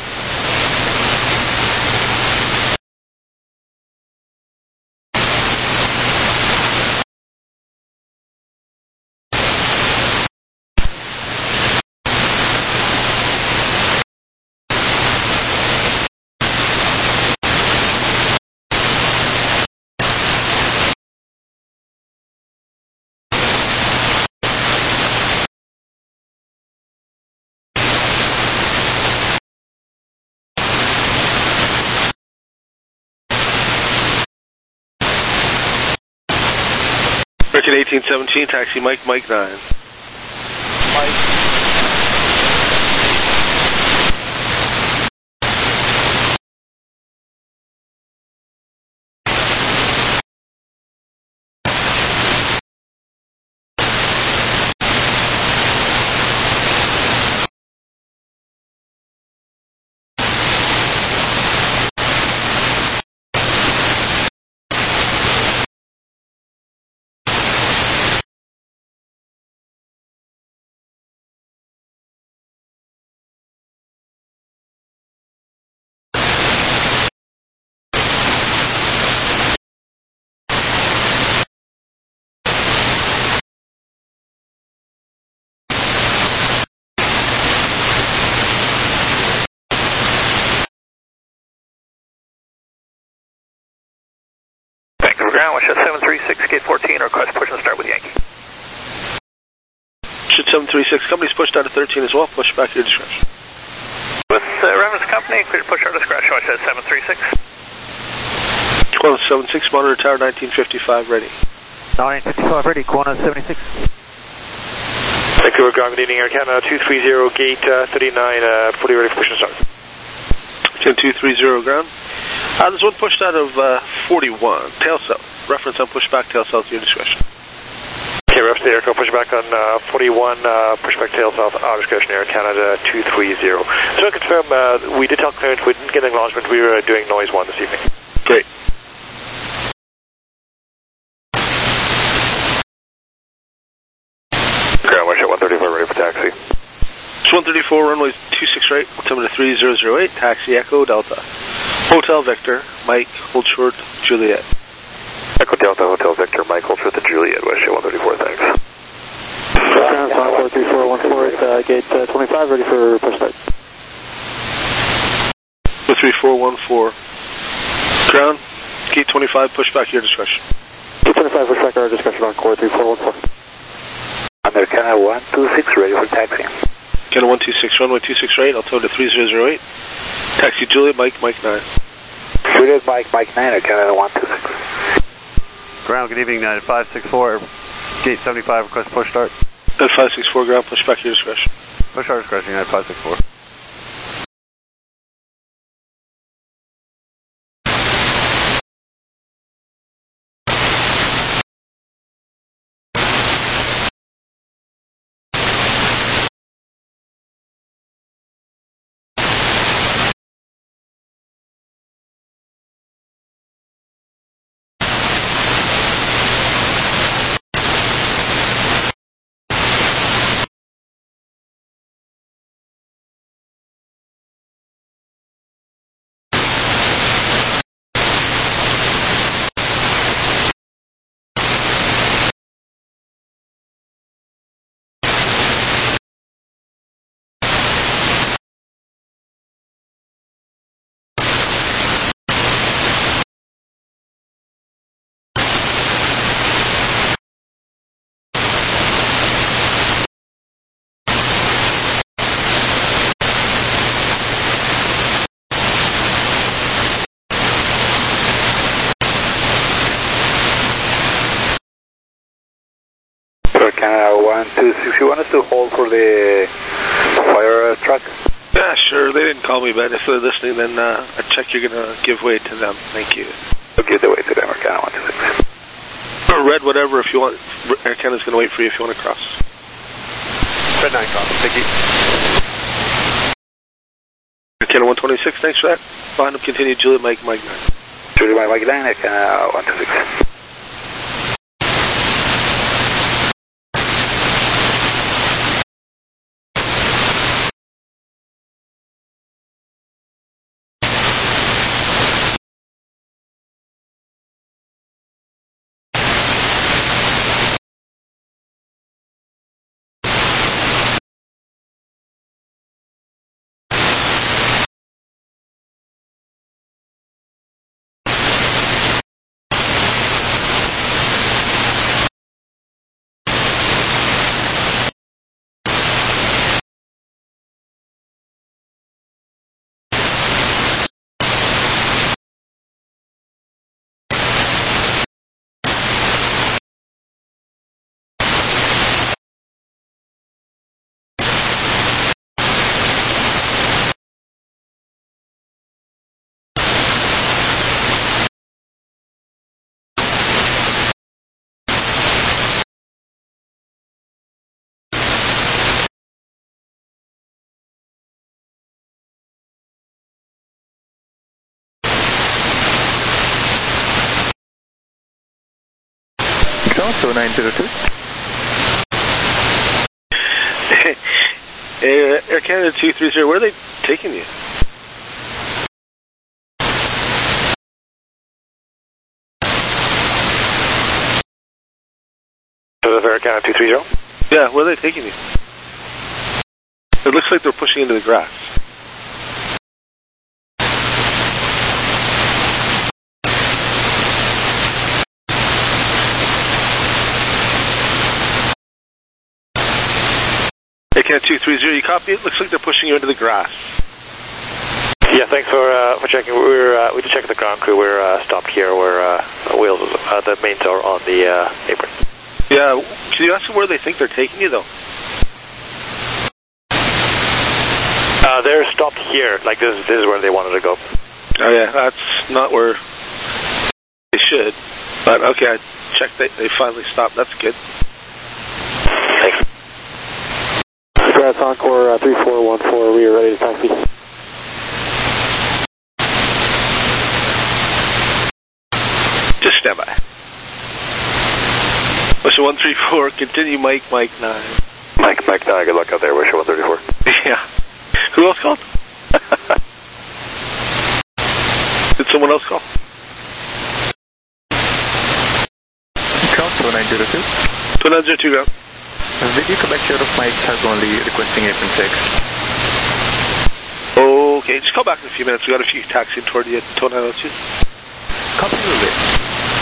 S17: American eighteen seventeen, taxi Mike, Mike nine.
S21: Mike.
S10: Ground, West seven three six, gate fourteen, request push and start with Yankee.
S17: Shit seven three six, company's pushed out of thirteen as well, push back your discretion.
S10: With uh, Reverence Company, clear to push our discretion, West seven three six.
S17: Quantum seven six, monitor tower nineteen fifty-five, ready.
S21: nineteen fifty-five, ready, Quantum seventy-six.
S5: Vancouver ground, good evening, Air Canada two three zero, gate uh, thirty-nine, uh, fully ready for push and start.
S17: ten two three zero ground. Uh, there's one pushed out of uh, forty-one, tail south. Reference on pushback, tail south, your discretion.
S5: Okay, reps the aircraft pushback on uh, forty-one, uh, pushback tail south, our discretion, Air Canada two three zero. So to confirm, uh, we did tell clearance, we didn't get an acknowledgement, we were uh, doing noise one this evening.
S17: Great.
S10: Ground, West one thirty-four, ready for taxi.
S17: It's one thirty-four, runway two six right, altimeter three zero zero eight, taxi Echo Delta. Hotel Victor, Mike, hold short, Juliet.
S10: Echo Delta, Hotel Victor, Mike, hold short to Juliet, West one thirty-four, thanks.
S21: Ground, four three four one four, uh, gate uh, twenty-five, ready for push start.
S17: four three four one four. Ground, gate twenty-five, pushback your discretion.
S21: Gate twenty-five, pushback our discretion on core three four one four.
S6: Americana one two six, ready for taxi.
S17: Canada one two six, runway two six right, altimeter three zero zero eight. Taxi Juliet, Mike, Mike nine.
S6: Juliet, Mike, Mike nine, Canada one two six.
S2: Ground, good evening, nine five six four, gate seventy-five, request push start.
S17: nine five six four, ground, push back your discretion.
S2: Push our discretion, nine five six four.
S6: Canada one two six, you want us to hold for the fire truck?
S17: Yeah, sure. They didn't call me, but if they're listening, then uh, I check you're going to give way to them. Thank you.
S6: I'll give the way to them, Canada one two six.
S17: Red, whatever, if you want. Air Canada's going to wait for you if you want to cross.
S2: Red nine cross, thank you.
S17: Air Canada one twenty-six, thanks for that. Behind him, continue, Juliet Mike, Mike nine.
S9: Juliet Mike, Mike nine, Air Canada one twenty-six.
S22: Also nine zero two.
S17: Air, Air Canada two three zero, where are they taking you?
S5: Air Canada two three zero?
S17: Yeah, where are they taking you? It looks like they're pushing into the grass. Air Canada two three zero, you copy it? Looks like they're pushing you into the grass.
S5: Yeah, thanks for uh, for checking. We're uh, we just checked the ground crew. We're uh, stopped here. Where uh, wheels, uh, the mains are on the uh, apron.
S17: Yeah, can you ask them where they think they're taking you though?
S5: Uh, they're stopped here. Like this, this is where they wanted to go.
S17: Oh yeah, that's not where they should. But okay, I checked. They they finally stopped. That's good.
S5: Thanks.
S1: Grass Encore uh, three four one four, we are ready to taxi.
S17: Just stand by. Wisher one three four, continue Mike, Mike nine.
S5: Mike, Mike nine, good luck out there, Wisher one thirty-four.
S17: Yeah. Who else called? Did someone else call?
S22: Cross two nine zero two.
S17: two nine zero two, go.
S22: Video connector of Mike has only requesting apron six.
S17: Okay, just call back in a few minutes. We got a few taxiing toward you at two nine zero two.
S22: Copy will wait.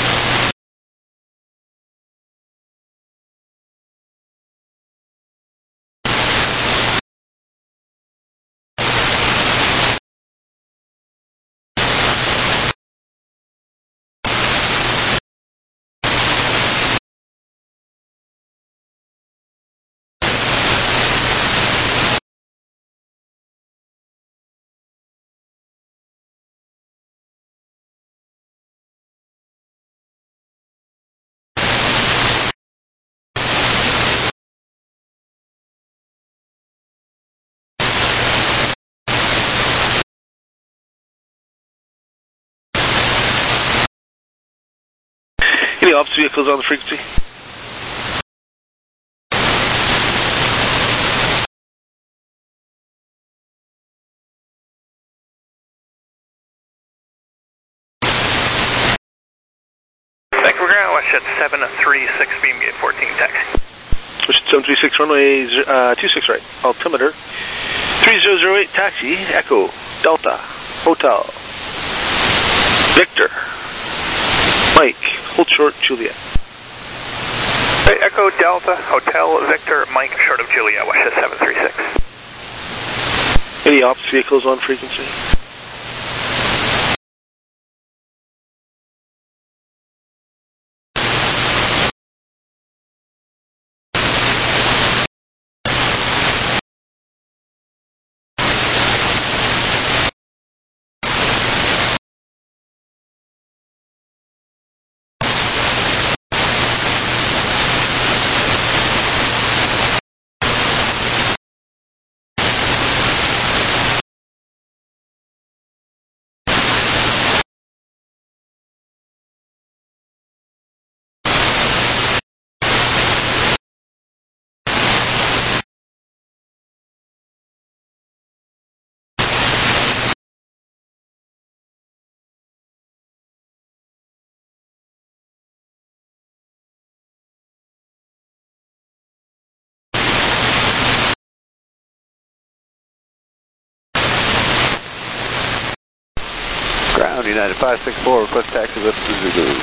S17: Any ops vehicles on the frequency?
S10: Vancouver Ground, Westjet seven three six, beam gate fourteen, taxi.
S17: Westjet seven three six, runway uh, two six right, altimeter three zero zero eight, taxi, Echo, Delta, Hotel, Victor, Mike, hold short, Juliet.
S10: Hey, Echo, Delta, Hotel, Victor, Mike, short of Juliet, Westjet seven three six.
S17: Any ops vehicles on frequency?
S2: Ground United five six four, request taxi with Zulu.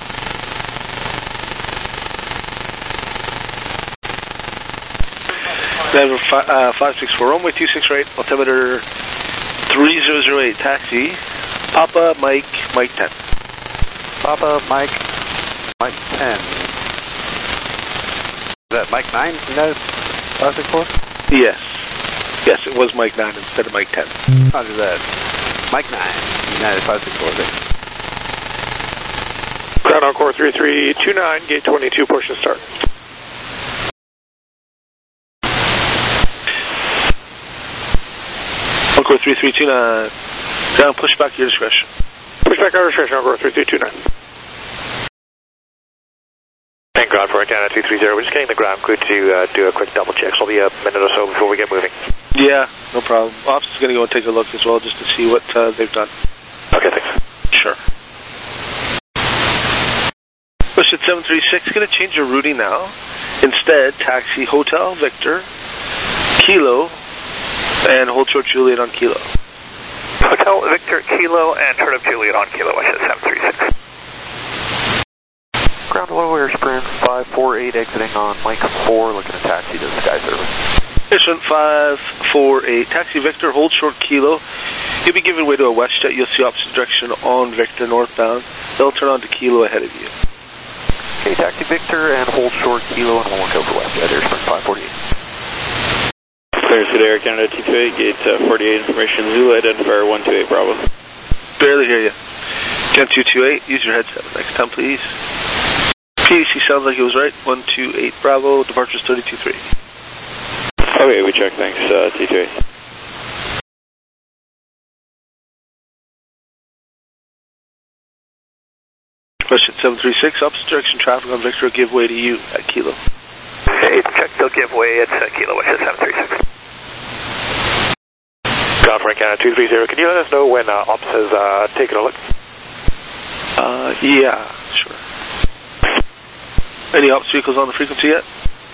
S17: Denver uh, five six four, runway two six right, altimeter three zero zero eight, taxi, Papa Mike, Mike ten.
S2: Papa Mike, Mike ten. Is that Mike nine, United five six four?
S17: Yes. Yes, it was Mike nine instead of Mike ten.
S2: Roger that. Mike nine, United five six four.
S12: Ground Encore three three two nine, gate twenty-two, push and start.
S17: Encore three three two nine, ground push back at your discretion.
S12: Push back at our discretion, Encore three three two nine.
S5: And ground for Canada two three zero, we're just getting the ground crew to uh, do a quick double check, so it'll be a minute or so before we get moving.
S17: Yeah, no problem. Ops is going to go and take a look as well, just to see what uh, they've done.
S5: Okay, thanks.
S17: Sure. Push at seven three six, going to change your routing now. Instead, taxi Hotel Victor, Kilo, and hold short Juliet on Kilo.
S10: Hotel Victor, Kilo, and turn up Juliet on Kilo, I said seven three six.
S1: Ground low air sprint five four eight exiting on Mike four, looking to taxi to Sky Service.
S17: Airstrip five four eight, taxi Victor, hold short Kilo. You'll be giving way to a WestJet. You'll see opposite direction on Victor northbound. They'll turn on to Kilo ahead of you.
S1: Okay, taxi Victor and hold short Kilo, and we'll look over WestJet. Airstrip five forty-eight.
S18: Clearance good air, Canada two two eight, gate uh, forty-eight, information Zulu, identifier one two eight, Bravo.
S17: Barely hear you. Can two two eight, use your headset. Next time, please. P D C sounds like it was right. one two eight, Bravo, departure's thirty-two three.
S18: Okay, we check, thanks, uh, T two eight.
S17: Question seven three six, opposite direction traffic on Victor, give way to you at Kilo.
S10: Hey, check, they'll give way at uh, Kilo, I said seven three six.
S5: Ground for Canada two three zero, can you let us know when uh, Ops has uh, taken a look?
S17: Uh, yeah, sure. Any ops vehicles on the frequency yet?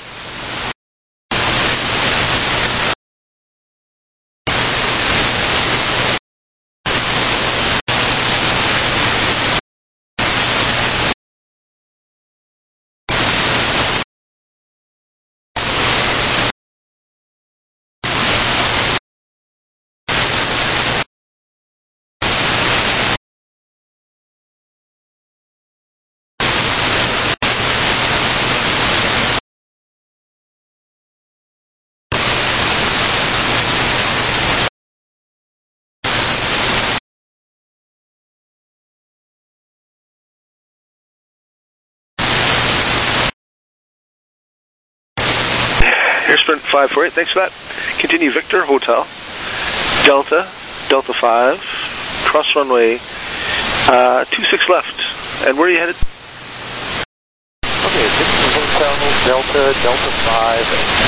S17: Airsprint five four eight, thanks for that. Continue Victor, Hotel, Delta, Delta five, cross runway, uh, two six left. And where are you headed?
S1: Okay, Victor, Hotel, Delta, Delta five,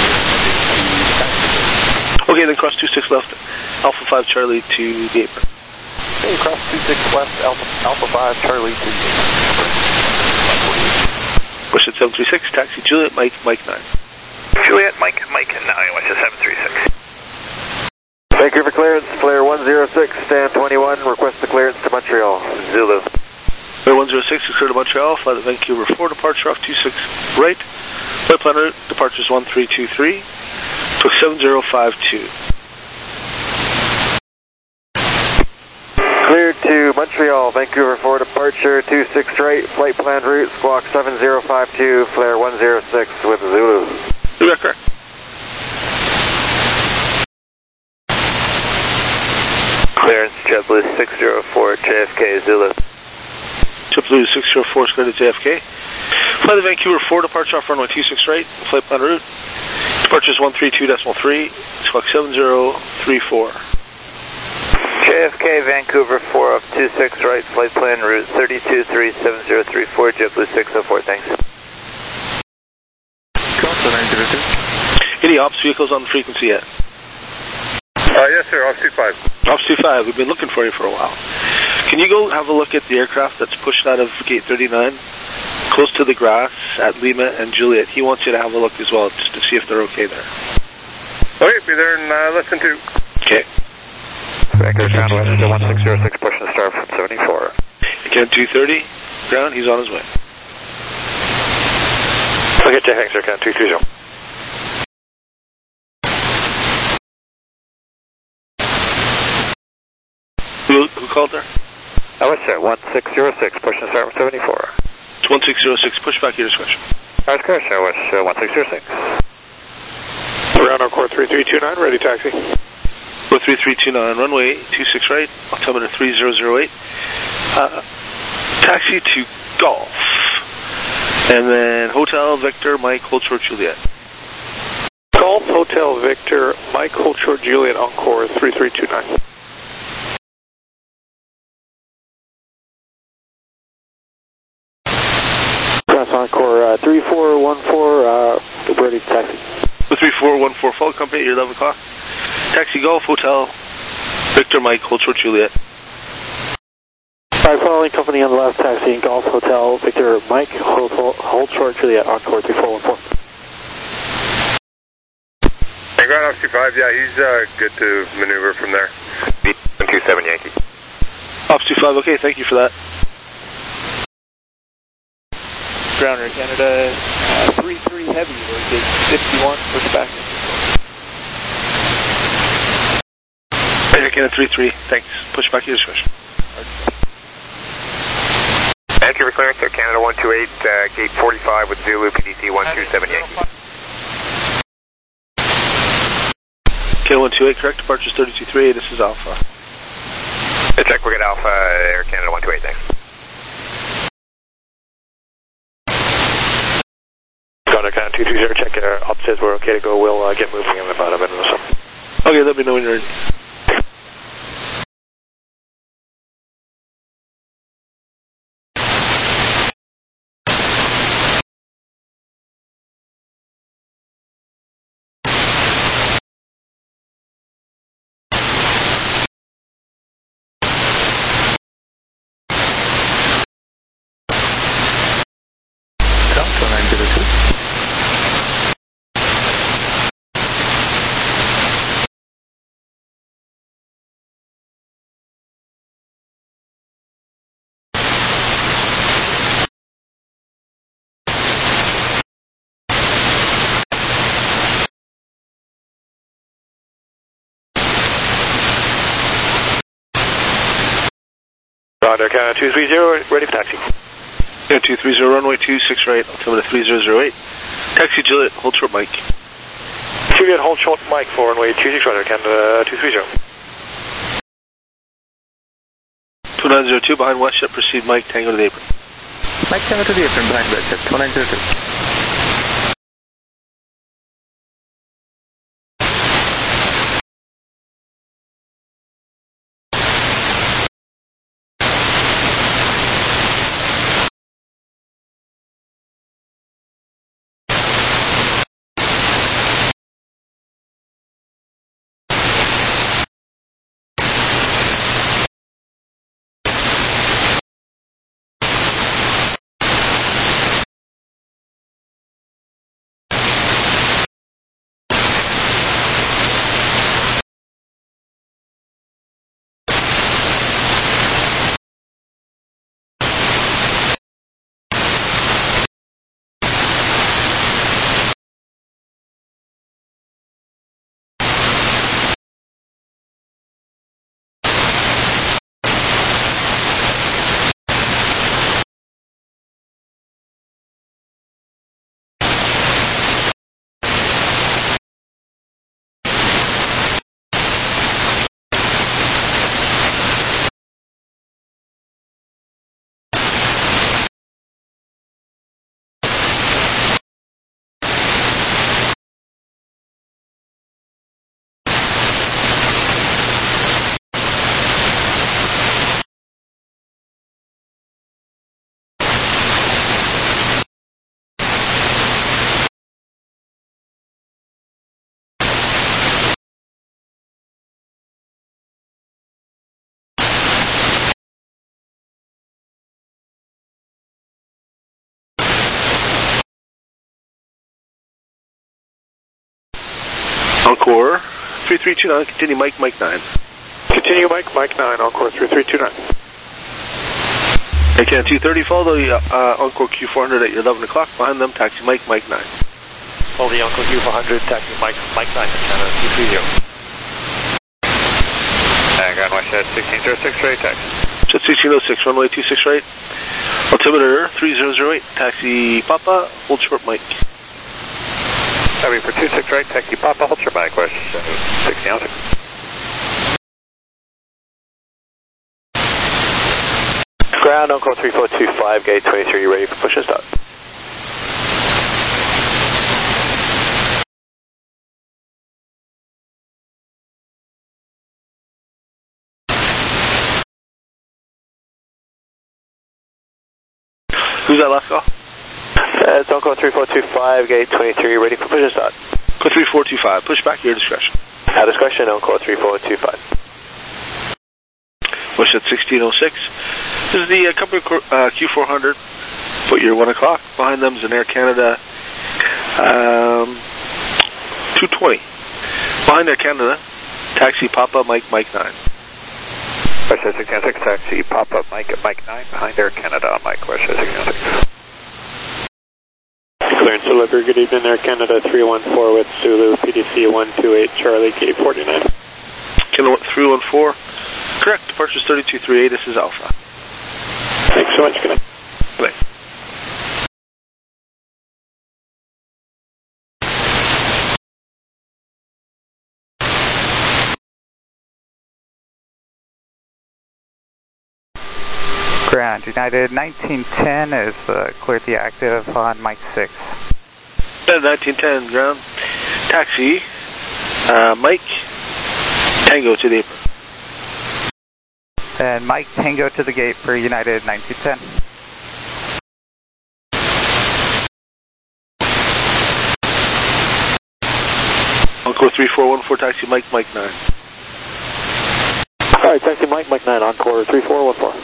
S1: and
S17: okay, then cross two six left, Alpha five Charlie to the apron.
S1: Okay, cross two six left, Alpha, Alpha five Charlie to the apron.
S17: Push at seven three six, taxi Juliet, Mike, Mike nine.
S10: Juliet, Mike, Mike nine, which is seven three six.
S1: Vancouver clearance, flare one zero six, stand twenty-one, request the clearance to Montreal, Zulu.
S17: Flare one zero six, clear to Montreal, fly to Vancouver four, departure off two six right, flight plan route, departures one three two three, took seven zero five two.
S1: Cleared to Montreal, Vancouver four, departure two six right, flight plan route, squawk seven zero five two, flare one zero six with Zulu.
S17: Is that correct?
S3: Clearance, JetBlue six zero four, J F K, Zulu.
S17: JetBlue six zero four, squared to J F K. Fly to Vancouver four, departure off runway two six right, flight plan route. Departure is one three two point three, squawk seven zero three four.
S3: J F K, Vancouver four off two six right, flight plan route thirty-two three seven zero three four, JetBlue six zero four, thanks.
S17: Any ops vehicles on the frequency yet?
S12: Uh, yes, sir. Ops two five.
S17: Ops two five. We've been looking for you for a while. Can you go have a look at the aircraft that's pushed out of gate thirty-nine, close to the grass at Lima and Juliet? He wants you to have a look as well, just to see if they're okay there.
S12: Okay, be there in uh, less than two.
S17: Okay.
S5: Vancouver Ground, one six zero six, pushing the start from
S13: seventy-four.
S17: Again, two thirty, ground, he's on his way.
S5: I'll get you, thanks, sir, count two three zero.
S17: Who, who called there?
S13: I was sir, one six zero six, pushing start from seventy-four.
S17: It's one six zero six, push back your discretion.
S13: Alright, correct, sir, was uh, one six zero six.
S5: Ground on core three three two nine, ready taxi.
S17: Core three three two nine, runway two six right, altimeter three zero zero eight. Uh, taxi to Golf. And then Hotel Victor Mike Hold Short Juliet.
S5: Golf Hotel Victor Mike Hold Short Juliet on core three three two nine.
S7: Encore uh, three four one four, uh, ready to taxi.
S17: three four one four, follow company at your eleven o'clock. Taxi Golf Hotel, Victor Mike, hold short Juliet.
S7: Alright, following company on the left, taxi Golf Hotel, Victor Mike, hold, hold, hold short Juliet, Encore three four one four.
S16: Hey, ground off two five, yeah, he's uh, good to maneuver from there.
S13: one two seven Yankee.
S17: Ops two five, okay, thank you for that.
S8: Grounder Canada, uh, three three heavy, gate fifty-one, push back.
S17: Air Canada three three, thanks. Push back your discretion.
S13: Thank you for clearance, Air Canada one two eight, uh, gate forty-five with Zulu, P D C one two seven Yankee.
S17: Canada one two eight, correct, departures thirty-two three, this is Alpha.
S13: Check, we get Alpha, Air Canada one two eight, thanks.
S5: Ground Canada two three zero, check uh, up says we're okay to go, we'll uh, get moving in about a minute or so.
S17: Okay, let me know when you're in.
S5: Roger, Canada two three zero, ready for taxi.
S17: Yeah, two three zero, runway two six right, altimeter three zero zero eight. Taxi Juliet, hold short Mike.
S5: Juliet, hold short Mike for runway two six right, Canada two three zero.
S17: two nine zero two, behind West Jet, proceed Mike, Tango to the apron.
S22: Mike Tango to the apron, behind West Jet, two nine zero two.
S17: Encore three three two nine, continue Mike, Mike nine.
S5: Continue Mike, Mike nine, Encore three three two nine.
S17: Air Canada two thirty, follow the uh, Encore Q four hundred at your eleven o'clock. Behind them, taxi Mike, Mike nine.
S3: Follow the Encore Q four hundred, taxi Mike, Mike nine, Canada two three zero.
S13: Uh, Ground Washhead sixteen oh six right, taxi.
S17: Jet sixteen oh six, runway two six right. Altimeter three zero zero eight, taxi Papa, hold short Mike.
S13: Heavy for two six right, taxi Papa, hold short Mike, Washhead sixteen oh six.
S3: Ground, Encore three four two five, gate twenty-three, ready for push and start.
S17: Who's that last call?
S3: Uh, it's Encore three four two five, gate twenty-three, ready for push and start.
S17: Encore three four two five, push back, your discretion.
S3: Our discretion, Encore three four two five.
S17: Push at sixteen oh six. This is the uh, company uh, Q four hundred. Put your one o'clock. Behind them is an Air Canada um, two twenty. Behind Air Canada, taxi Papa, Mike, Mike nine.
S13: Washhead sixteen oh six, taxi Papa, Mike at Mike nine. Behind Air Canada, Mike, Washhead sixteen oh six.
S7: Clearance delivery, good evening, Air Canada three one four with Zulu, P D C one two eight, Charlie, gate forty-nine.
S17: Canada three one four. Correct, departure's thirty-two three eight, this is Alpha.
S7: Thanks so much, good night.
S17: Good night.
S4: Ground, United nineteen ten is uh, cleared the active on Mike six.
S17: nineteen ten, ground. Taxi, uh, Mike, Tango to the apron.
S4: And Mike, Tango to the gate for United nineteen ten.
S17: Encore three four one four, taxi Mike, Mike nine.
S7: Alright, taxi Mike, Mike nine, Encore three four one four.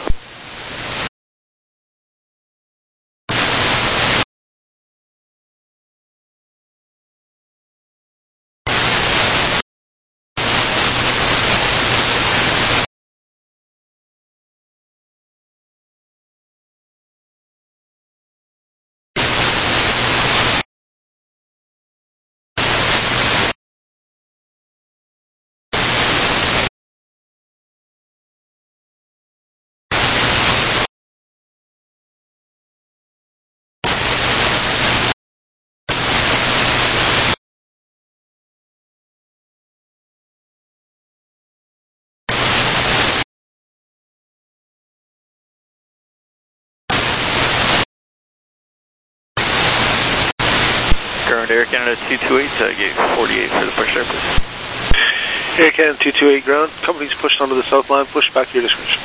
S3: Ground, Air Canada two two eight, uh, gate forty-eight for the push surface.
S17: Air Canada two two eight, ground. Company's pushed onto the south line, push back your discretion.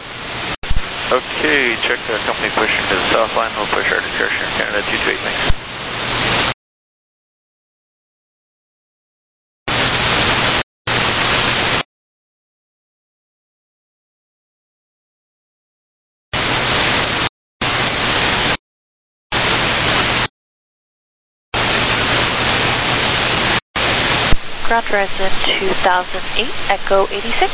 S3: Okay, check the company push into the south line, we'll push our discretion, Air Canada two two eight, thanks.
S19: Ground Horizon two thousand eight, Echo eighty-six.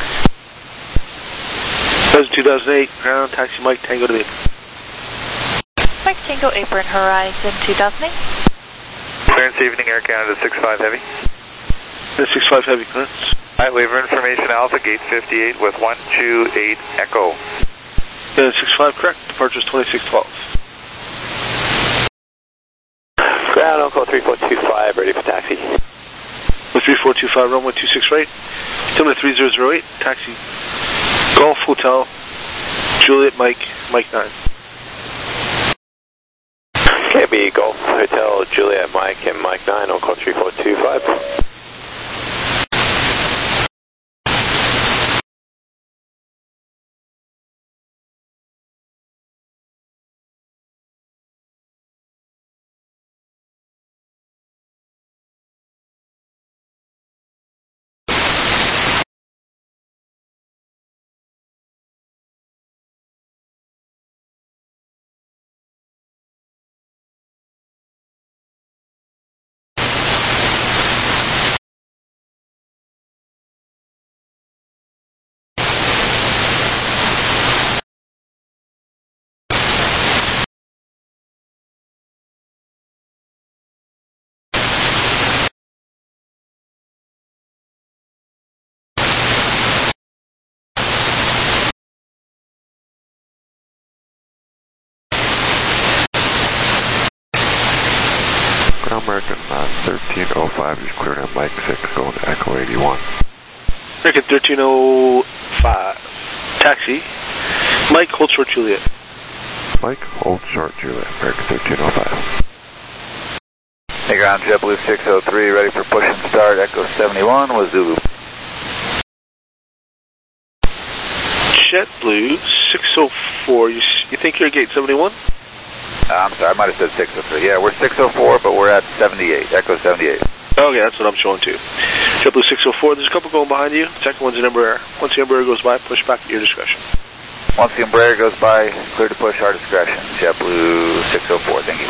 S17: two thousand eight, ground, taxi Mike, Tango to the apron.
S19: Mike Tango, apron, Horizon two thousand eight.
S13: Clearance evening, Air Canada six five heavy.
S17: six five heavy, clearance.
S13: Alright, waiver information Alpha, gate fifty-eight with one two eight Echo.
S17: Yeah, six five, correct, departure's twenty-six twelve.
S3: Ground, Encore three four two five, ready for taxi.
S17: three four two five, runway two six right. Altimeter three zero zero eight, taxi. Golf Hotel, Juliet Mike, Mike nine.
S3: K B Golf Hotel, Juliet Mike, and Mike nine, Encore three four two five.
S11: American uh, thirteen oh five, just cleared on Mike six, going to Echo eighty-one.
S17: American thirteen oh five, taxi. Mike, hold short Juliet.
S11: Mike, hold short Juliet, American thirteen oh five.
S14: Hey, ground, JetBlue six oh three, ready for push and start, Echo seventy-one with Zulu.
S17: JetBlue six oh four, you, you think you're at gate seventy-one?
S14: Uh, I'm sorry, I might have said six oh three. Yeah, we're six oh four, but we're at seventy-eight, Echo seventy-eight.
S17: Okay, that's what I'm showing too. JetBlue six oh four, there's a couple going behind you. Second one's an Embraer. Once the Embraer goes by, push back at your discretion.
S14: Once the Embraer goes by, clear to push, our discretion. JetBlue six oh four, thank you.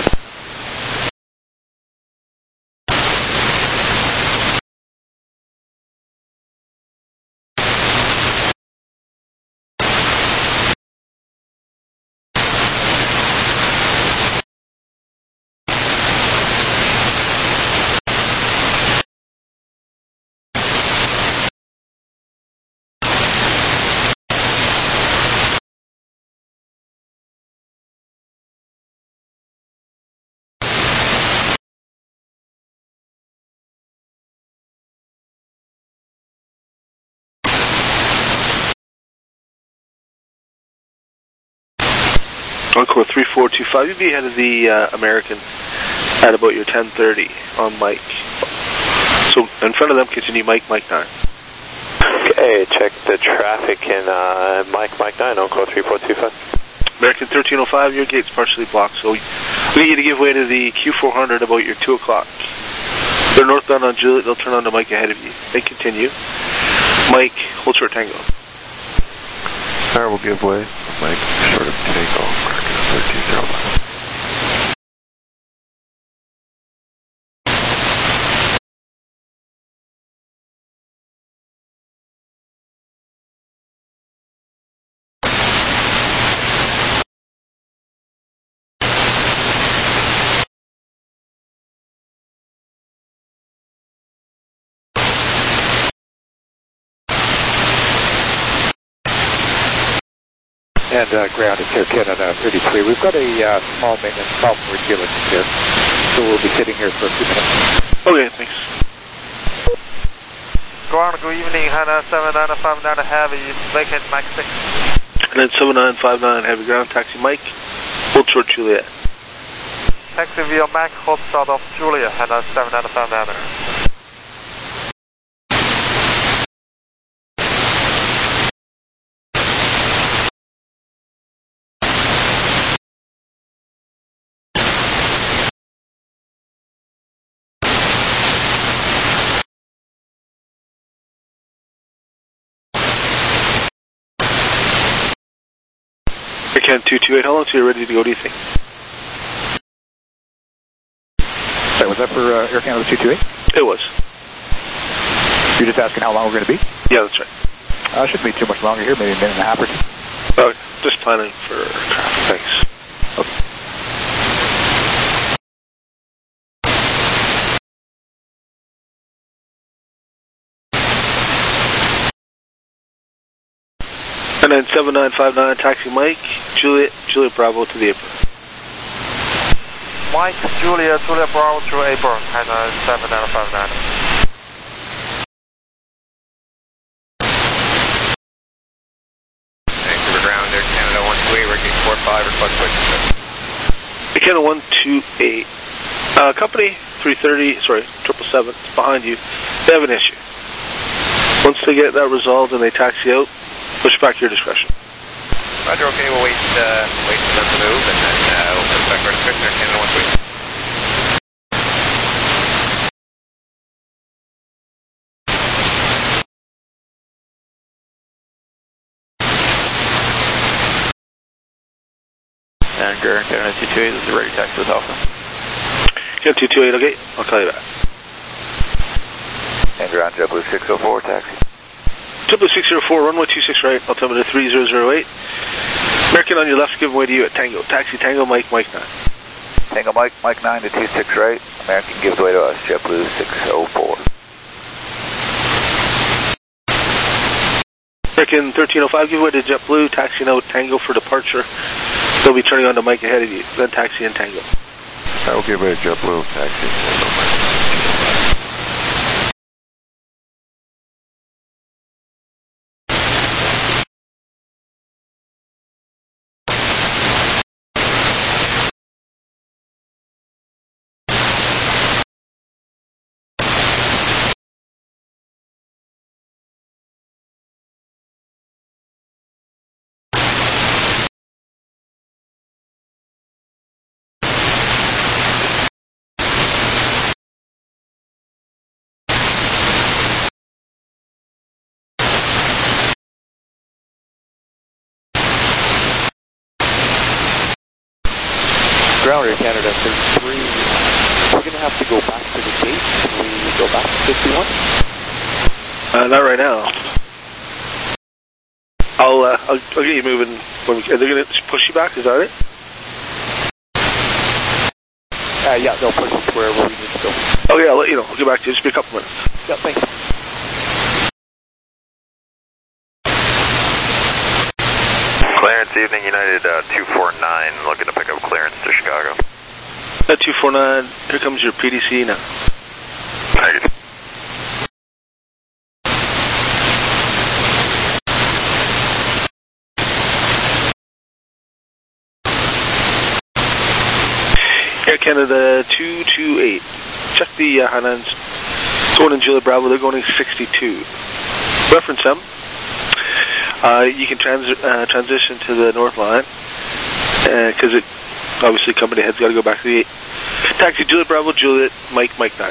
S17: Encore three four two five, you'd be ahead of the uh, American at about your ten thirty on Mike. So in front of them, continue Mike, Mike nine.
S3: Okay, check the traffic in uh, Mike, Mike nine, Encore three four two five.
S17: American thirteen oh five, your gate's partially blocked, so we need you to give way to the Q four hundred about your two o'clock. They're northbound on Juliet, they'll turn on to Mike ahead of you. They continue. Mike, hold short Tango.
S11: Alright, we'll give way. Mike, short of Tango, American thirteen oh five.
S6: And uh, ground is Air Canada thirty-three. We've got a uh, small maintenance call for Helix here, so we'll be sitting here for a few minutes.
S17: Okay, thanks.
S20: Ground, good evening, Hana seven nine five nine Heavy, vacant Mike six.
S17: And then seven nine five nine Heavy ground, taxi Mike, hold short Juliet.
S20: Taxi via Mike, hold short of Juliet, Hana seven nine five nine.
S17: Ken two two eight, how long till you're ready to go, do you think?
S6: Sorry, was that for uh, Air Canada two two eight?
S17: It was.
S6: You're just asking how long we're going to be?
S17: Yeah, that's right.
S6: Uh, shouldn't be too much longer here, maybe a minute and a half or two.
S17: Okay, just planning for traffic, thanks.
S6: Okay.
S17: And then seven nine five nine, taxi Mike, Juliet, Juliet Bravo to the apron.
S20: Mike, Juliet, Juliet Bravo to apron, and uh, seven nine five nine.
S3: Vancouver ground, Air Canada one two eight, Ricky four five, request push.
S17: Air Canada one two eight, uh, company three thirty, sorry, triple seven, behind you, they have an issue. Once they get that resolved and they taxi out, push back your discretion.
S3: Roger, okay, we'll wait, uh, wait for them to move, and then uh, we'll push back our discretion, Air Canada one two eight. And Air Canada two two eight, this is ready taxi with Alpha.
S17: Yeah, two two eight, okay, I'll call you back.
S14: And ground JetBlue six oh four, taxi.
S17: JetBlue six oh four, runway two six right, altimeter three zero zero eight. American on your left, give way to you at Tango. Taxi Tango, Mike, Mike nine.
S14: Tango Mike, Mike nine to two six right. American gives way to us, JetBlue six oh four.
S17: American thirteen oh five, give way to JetBlue, taxi now with Tango for departure. They'll be turning on to Mike ahead of you, then taxi and Tango.
S22: I'll give it a JetBlue taxi.
S6: Ground Air Canada thirty-three. We're going to have to go back to the gate. Can we go back to fifty-one?
S17: Uh, not right now. I'll, uh, I'll, I'll get you moving. When we, are they going to push you back? Is that it?
S6: Uh, yeah, they'll push us wherever we need to go.
S17: Okay, I'll let you know. I'll get back to you. Just be a couple minutes.
S6: Yeah, thanks.
S13: Clearance, evening United uh, two four nine, looking to pick up clearance to Chicago.
S17: Uh, two four nine, here comes your P D C now.
S13: Thank you.
S17: Air Canada two two eight. Check the uh, Hainans. Going in Juliet Bravo, they're going in sixty-two. Reference them. Uh, you can trans uh, transition to the north line because uh, it obviously company head's got to go back to the eight. Taxi Juliet Bravo, Juliet, Mike, Mike nine.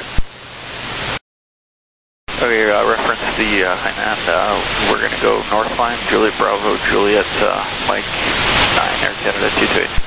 S4: Okay, uh, reference the uh, Hainan. Uh, we're going to go north line, Juliet Bravo, Juliet, uh, Mike nine, Air Canada two two eight.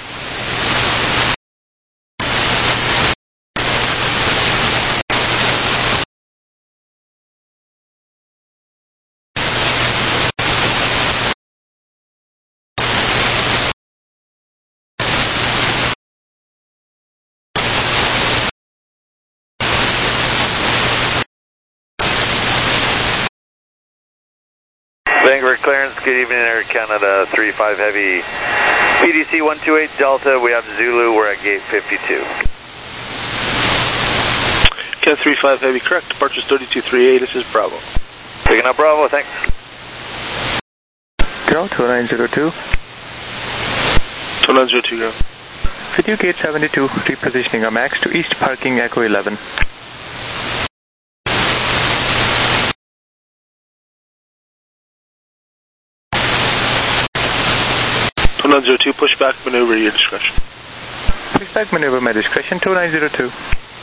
S13: Vancouver clearance, good evening Air Canada three five Heavy, P D C one two eight Delta, we have Zulu, we're at gate fifty-two.
S17: Cat three five Heavy, correct, departures thirty-two three eight, this is Bravo.
S13: Picking up Bravo, thanks.
S15: Ground two nine zero two.
S17: two nine zero two, go.
S15: Video gate seventy-two, repositioning our max to east parking Echo eleven.
S17: two nine zero two, pushback maneuver, your discretion.
S15: Pushback maneuver, my discretion, two nine zero two.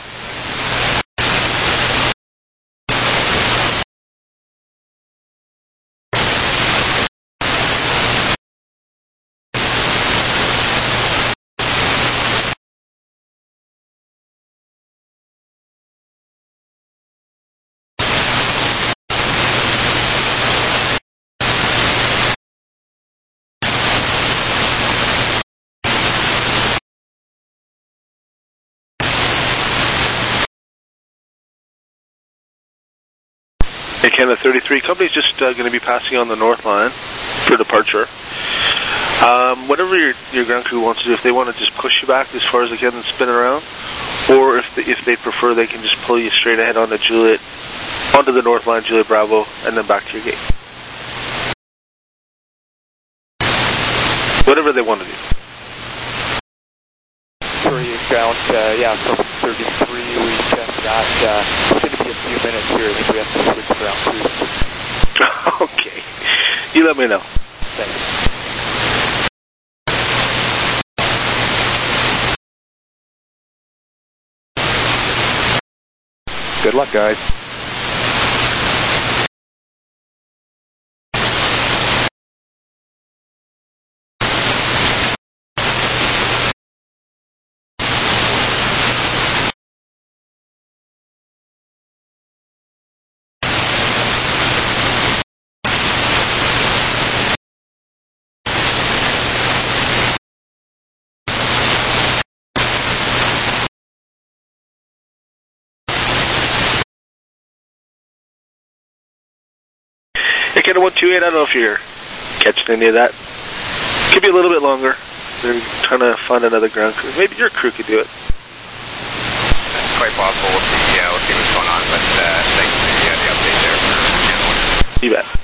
S17: Canada thirty-three, company's just uh, going to be passing on the north line for departure. Um, whatever your, your ground crew wants to do, if they want to just push you back as far as they can and spin around, or if they, if they prefer, they can just pull you straight ahead onto Juliet, onto the north line, Juliet Bravo, and then back to your gate. Whatever they want to do.
S6: Sorry, ground, uh, yeah, from thirty-three, we checked that. Uh, it's going to be a few minutes here. I think we have to switch ground crews.
S17: Okay. You let me know.
S6: Thanks.
S22: Good luck, guys.
S17: Canada one two eight, I don't know if you're catching any of that. Could be a little bit longer. They're trying to find another ground crew. Maybe your crew could do it.
S13: quite possible. We'll see, uh, we'll see what's going on, but uh, thanks for the, uh, the update there for Channel one.
S17: You bet.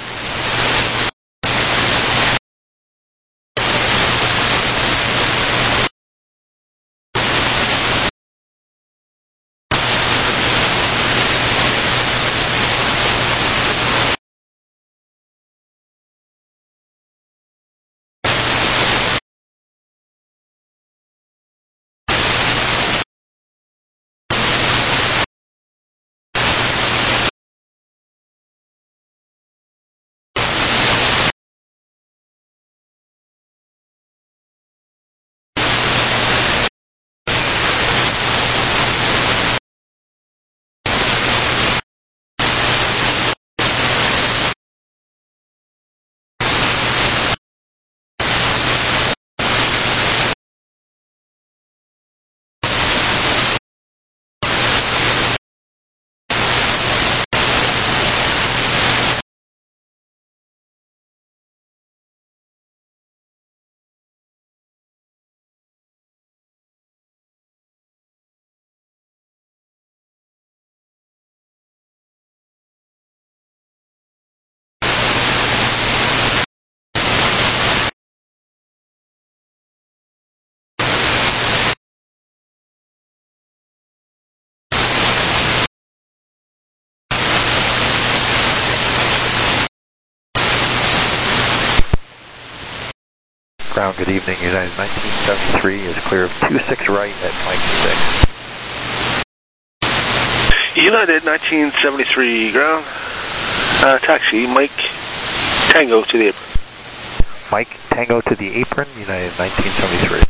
S22: Ground, good evening. United nineteen seventy-three is clear of two six right at Mike six.
S17: United nineteen seventy-three ground. Uh, taxi, Mike Tango to the apron.
S22: Mike Tango to the apron, United nineteen seventy-three.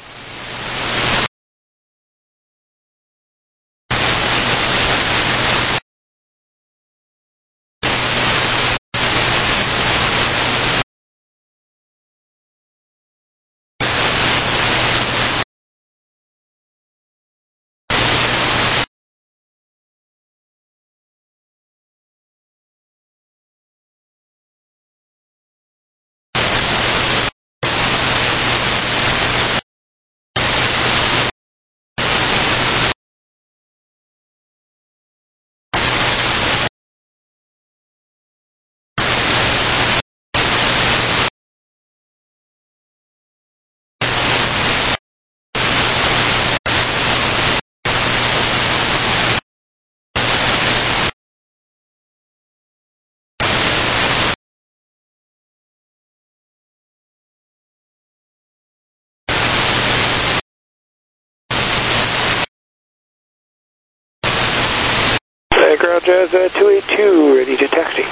S7: Ground Jazz uh, two eighty-two, ready to taxi.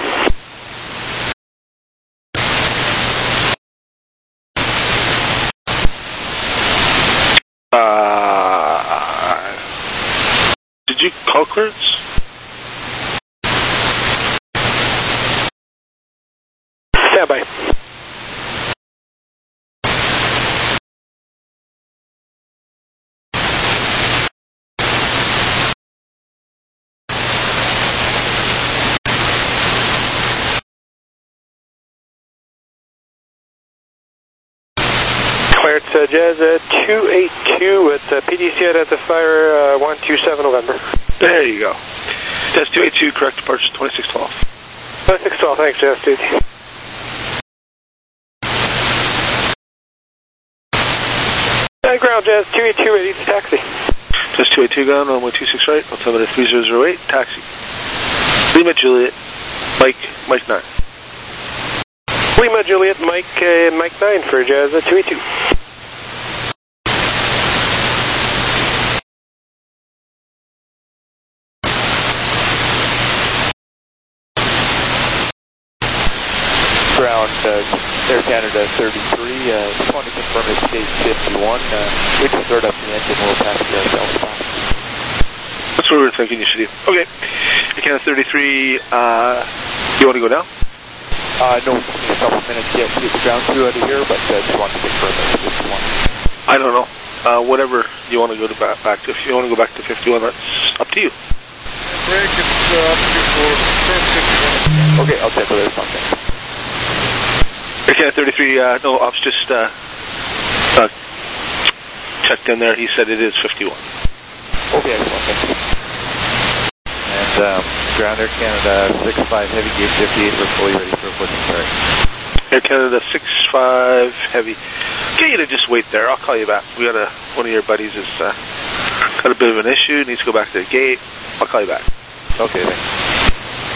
S17: Uh, did you call clearance?
S7: Stand by. Cleared uh, Jazz uh, two eighty-two with uh, P D C identifier uh, one two seven November.
S17: There you go. That's two eighty-two, correct departure twenty-six twelve.
S7: twenty-six twelve, thanks, Jazz two eighty-two. Uh, ground Jazz two eighty-two, ready to taxi.
S17: Jazz two eighty-two ground, runway two six right, altimeter three zero zero eight, taxi. Lima Juliet, Mike, Mike nine.
S7: Lima Juliet, Mike, uh, Mike nine for Jazz uh, two eighty-two.
S22: Ground, uh, Air Canada thirty-three, uh, just want to confirm it's gate fifty-one. Uh, we can start up the engine, we'll pass the ourselves by.
S17: That's what we were thinking you should do. Okay. Air Canada thirty-three, uh, you want to go now?
S22: Uh, no, just need a couple minutes to get the ground crew out of here, but uh, just wanted to confirm it's fifty-one.
S17: I don't know. Uh, whatever you want to go to back, back to. If you want to go back to fifty-one, that's up to you.
S12: Break it uh, up to for fifty-one.
S22: Okay, I'll take there's something.
S17: Air Canada thirty-three, uh, no, ops just uh, uh, checked in there. He said it is fifty-one.
S6: Okay, excellent, thank you.
S14: And um, ground Air Canada six five Heavy, gate fifty-eight, we're fully ready for a push and start.
S17: Air Canada six five Heavy. Get you to just wait there. I'll call you back. We got a one of your buddies has uh, got a bit of an issue. Needs to go back to the gate. I'll call you back.
S14: Okay, thanks.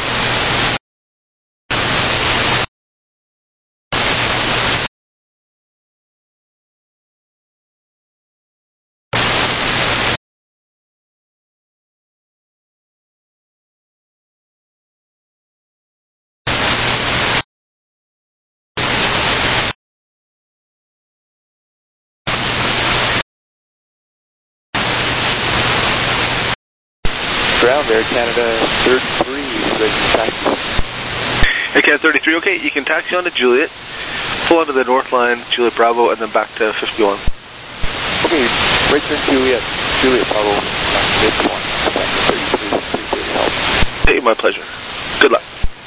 S22: Ground Air Canada thirty-three, ready to taxi.
S17: Air Canada thirty-three, okay, you can taxi on to Juliet, pull onto the north line, Juliet Bravo, and then back to fifty-one.
S22: Okay, right turn Juliet, Juliet Bravo, fifty-one, thirty-three, three thirty help.
S17: Hey, my pleasure. Good luck.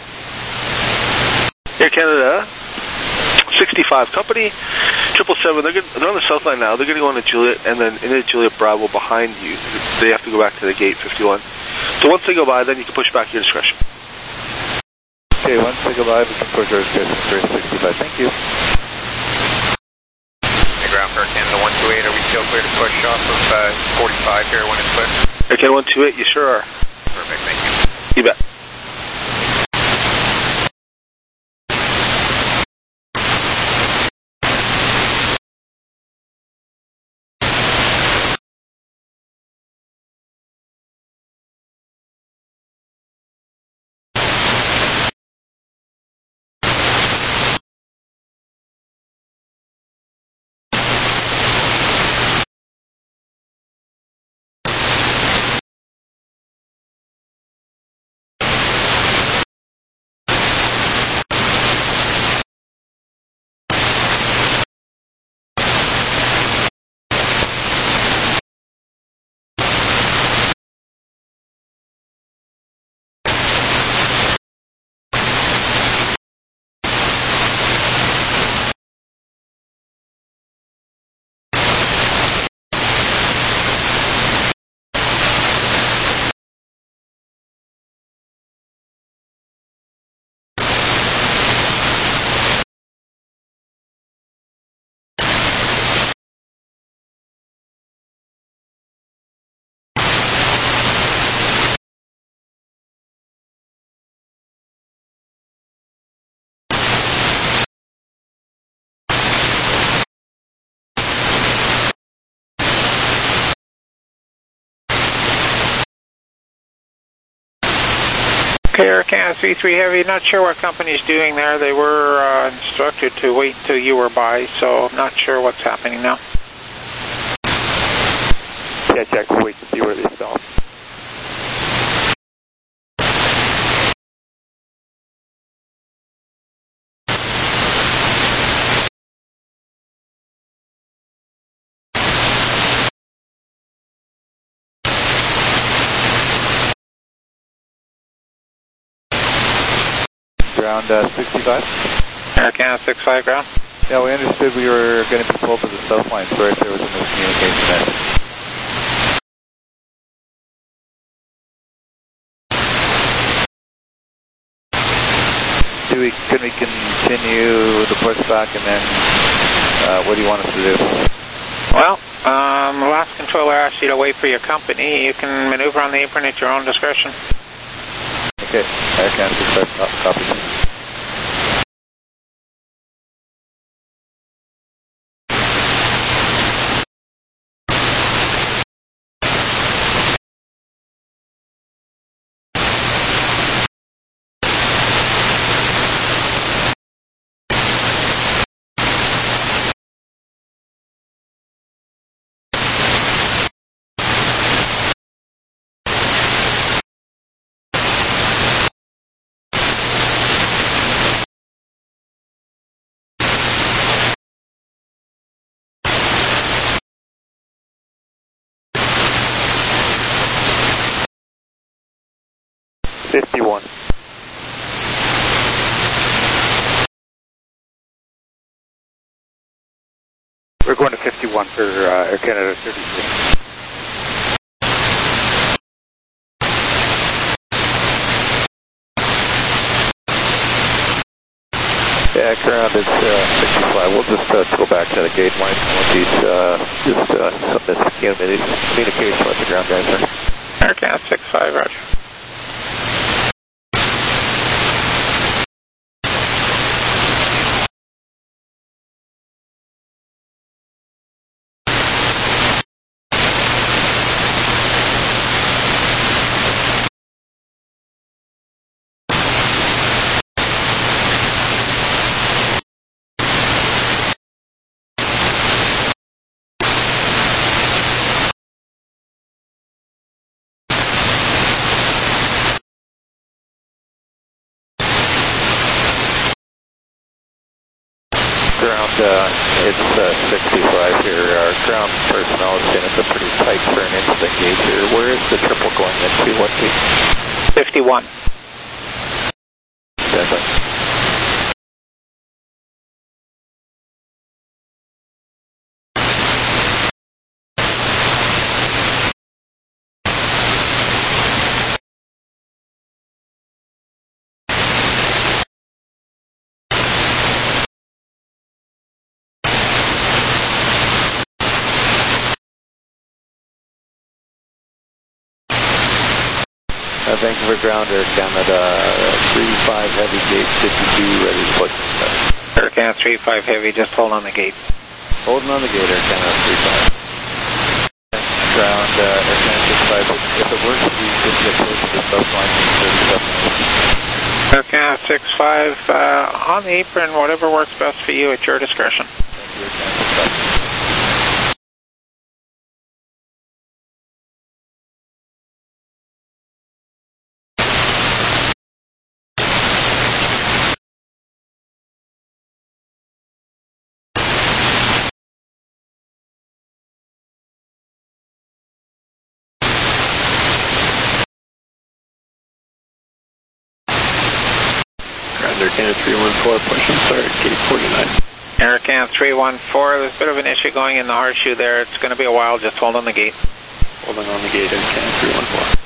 S17: Air Canada sixty-five company, triple seven, they're, good, they're on the south line now, they're going to go into Juliet, and then into Juliet Bravo behind you. They have to go back to the gate fifty-one. So once they go by, then you can push back your discretion.
S14: Okay, once they go by, we can push our discretion for sixty-five. Thank you.
S10: Hey, ground for Air Canada one two eight, are we still clear to push off of uh, forty-five here when it's clear?
S17: Air Canada one two eight, you sure are.
S10: Perfect, thank you.
S17: You bet.
S9: Okay, Air Canada three three Heavy, not sure what company's doing there. They were uh, instructed to wait till you were by, so not sure what's happening now.
S6: Yeah, check, we'll wait to see where they stop.
S14: Ground uh, sixty-five.
S9: Air Canada six five ground.
S14: Yeah, we understood we were going to be pulled to the south line. Sorry if there was a miscommunication there. Do we, can we continue the push back and then uh, what do you want us to do?
S9: Well, um, last controller asked you to wait for your company. You can maneuver on the apron at your own discretion.
S14: Okay, Air Canada six five, copy.
S6: fifty-one. We're going to fifty-one for uh, Air Canada thirty-three.
S14: Yeah, ground is uh, sixty-five. We'll just uh, go back to the gate line. These, uh, just uh, some miscommunication with the ground guys there.
S9: Aircam six five, roger.
S14: Ground, uh, it's uh, sixty-five here. Our ground personnel is saying it's a pretty tight turn into the gate here. Where is the triple going into? What gate?
S9: fifty-one.
S14: Stand by. Uh, Vancouver Ground, Air Canada, uh, three five Heavy, gate fifty-two, ready to put. Uh,
S9: Air Canada three five Heavy, just hold on the gate.
S14: Holding on the gate, Air Canada three five. Ground, uh, Air Canada six five, if it works, we just get close to the south line.
S9: Air Canada six five, uh, on the apron, whatever works best for you at your discretion.
S14: Thank you, Air Canada six five.
S8: Air Canada three one four, pushing start, gate forty-nine.
S9: Air Canada three one four, there's a bit of an issue going in the horseshoe there. It's going to be a while, just hold on the gate.
S8: Holding on the gate, Air Canada three one four.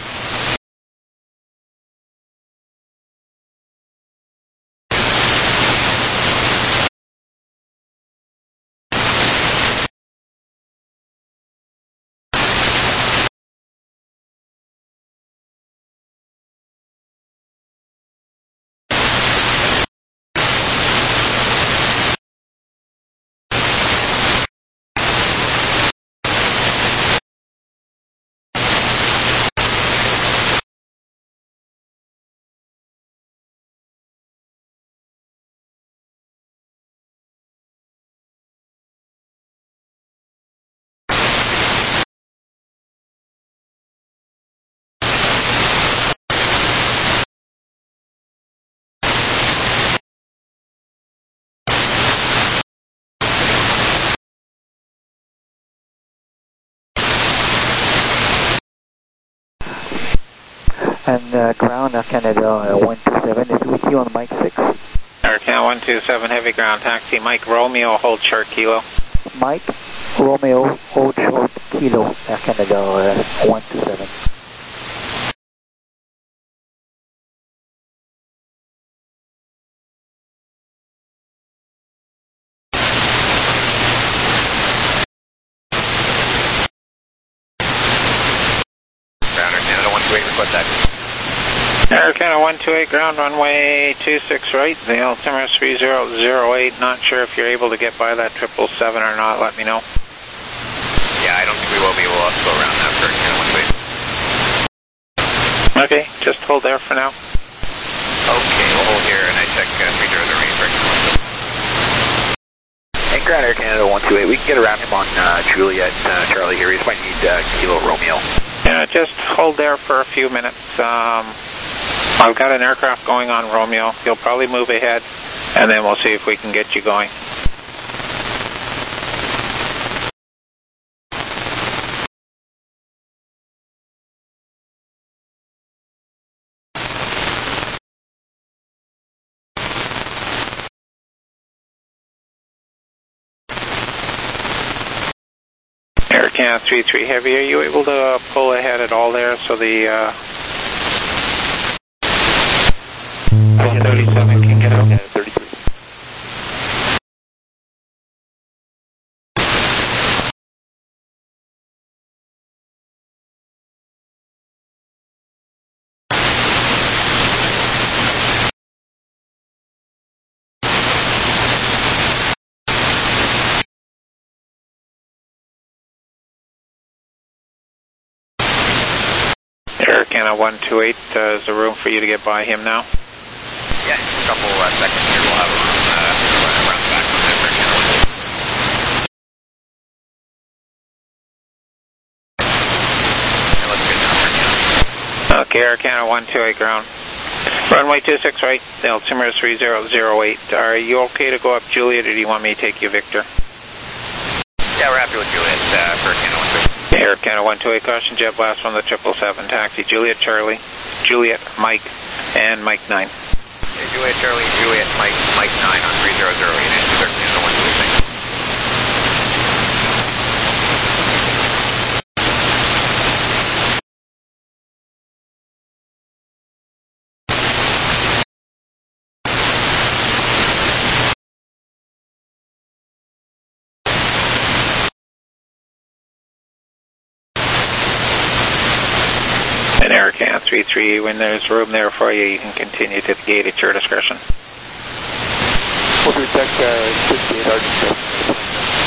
S22: And uh, ground, Air Canada uh, one two seven is with you on Mike six.
S9: Air Canada one two seven, heavy ground taxi. Mike Romeo, hold short kilo.
S22: Mike Romeo, hold short kilo, Air Canada uh, one two seven.
S13: Ground, Air Canada one two eight, request taxi.
S9: Air Canada one two eight, ground runway two six right, the altimeter is three zero zero eight. Not sure if you're able to get by that triple seven or not, let me know.
S13: Yeah, I don't think we will be. We'll also go around that for Air Canada one two eight.
S9: Okay, just hold there for now.
S13: Okay, we'll hold here and I check uh, three zero zero eight for Air Canada one two eight. Hey, ground, Air Canada one two eight, we can get around him on uh, Juliet, uh, Charlie here. He just might need uh, Kilo Romeo.
S9: Yeah, just hold there for a few minutes. Um, I've got an aircraft going on Romeo. He'll probably move ahead, and then we'll see if we can get you going. Air Canada three three Heavy, are you able to pull ahead at all there so the uh, one thirty-seven can get out?
S14: thirty-three.
S9: Canada one two eight, uh, is there room for you to get by him now?
S13: Yeah, a couple uh, seconds here. We'll have a room uh, run around the back of the Air Canada one.
S9: Okay, Air Canada one two eight ground. Runway two six right, altimeter three zero zero eight. Are you okay to go up Juliet, or do you want me to take you Victor?
S13: Yeah, we're happy with Juliet uh, for Air Canada one two eight.
S9: Air Canada one two eight, caution jet blast from the triple seven. Taxi Juliet Charlie, Juliet Mike, and Mike nine.
S13: Okay, Juliet Charlie, Juliet Mike, Mike nine on three zero zero eight, and Air Canada one two eight.
S9: And Air Canada three three, when there's room there for you, you can continue to the gate at your discretion.
S22: We'll do deck uh, sixty-eight, our discretion.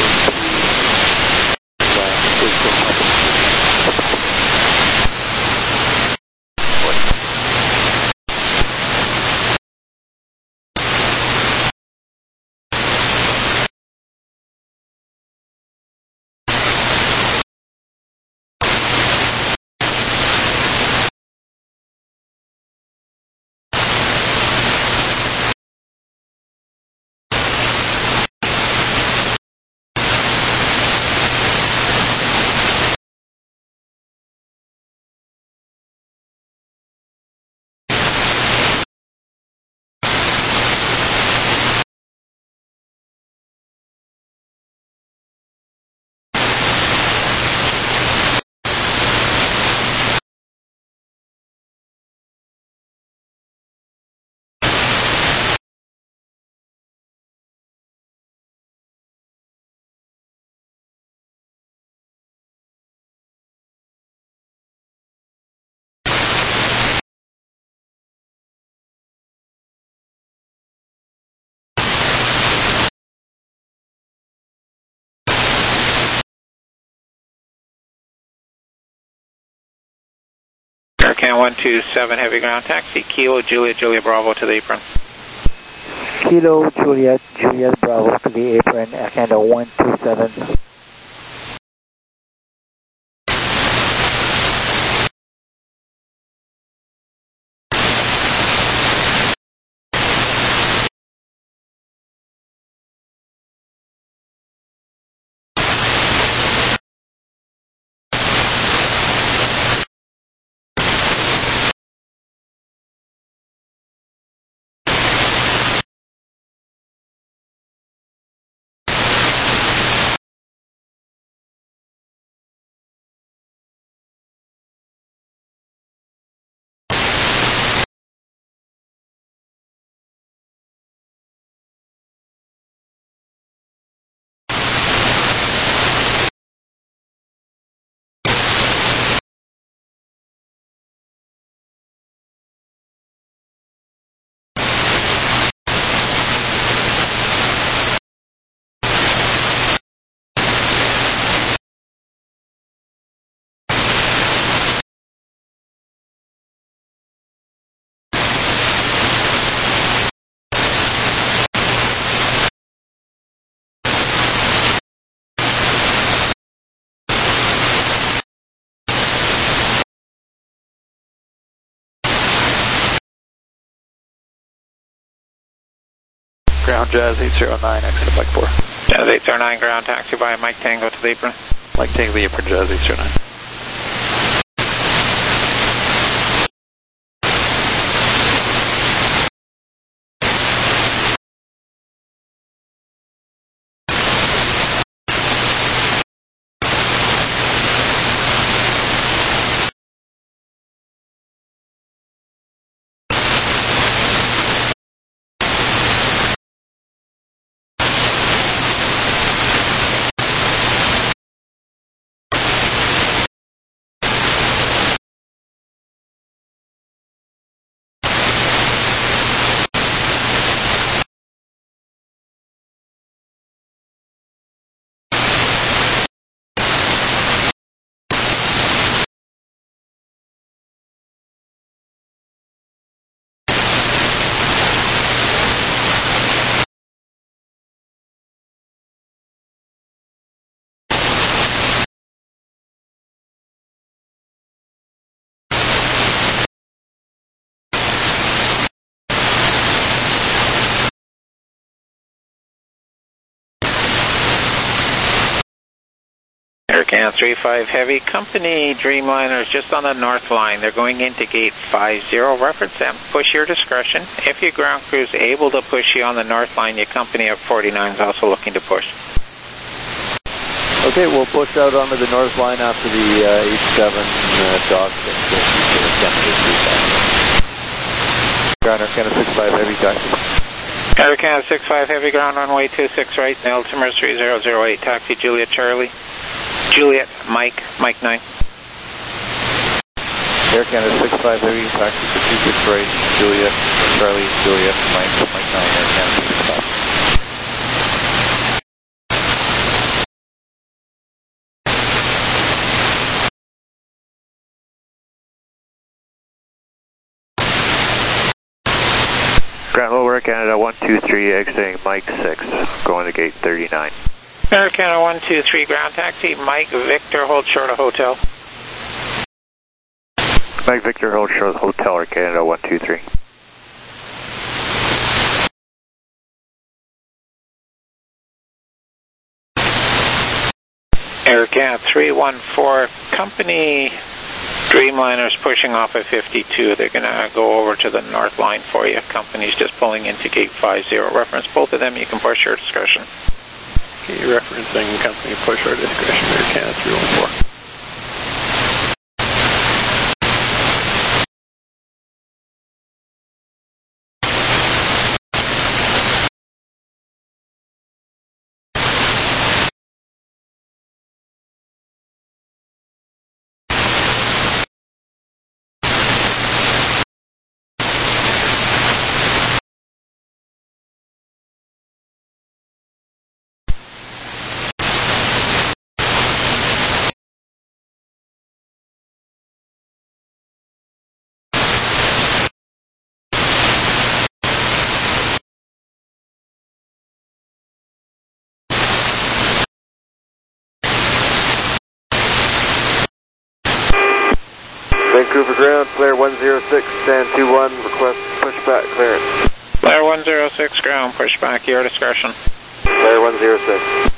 S9: Air Canada one two seven, heavy ground taxi, Kilo Juliet Juliet Bravo to the apron.
S2: Kilo Juliet Juliet Bravo to the apron, Air Canada one two seven.
S22: Ground Jazz eight zero nine, exit Mike four.
S9: Jazz eight zero nine, ground taxi by Mike Tango to the apron.
S22: Mike Tango to the apron, Jazz eight zero nine.
S9: Air Canada three five Heavy, company Dreamliner is just on the north line. They're going into gate five zero. Reference them, push your discretion. If your ground crew is able to push you on the north line, your company at forty-nine is also looking to push.
S22: Okay, we'll push out onto the north line after the uh, H seven uh, dock. Ground Air Canada six five Heavy, taxi.
S9: Air Canada six five Heavy, ground runway two six right, altimeter three zero zero eight, taxi Juliet Charlie. Juliet, Mike, Mike nine.
S22: Air Canada six five Heavy, taxi to two six right, Juliet, Charlie, Juliet, Mike, Mike nine, Air Canada six five.
S1: Ground Level Air Canada one two three, exiting Mike six, going to gate thirty-nine.
S9: Air Canada one two three, ground taxi, Mike Victor, hold short of hotel.
S1: Mike Victor, hold short of hotel, Air Canada one two three.
S9: Air Canada three one four, company Dreamliner is pushing off at fifty-two. They're going to go over to the north line for you. Company's just pulling into gate five zero. Reference both of them, you can push your discretion.
S8: Okay, referencing company push our discretion, Air Canada three one four.
S1: Vancouver ground, Flare one zero six, stand two one, request pushback clearance.
S9: Flare one zero six, ground, pushback, your discretion.
S1: Flare one zero six.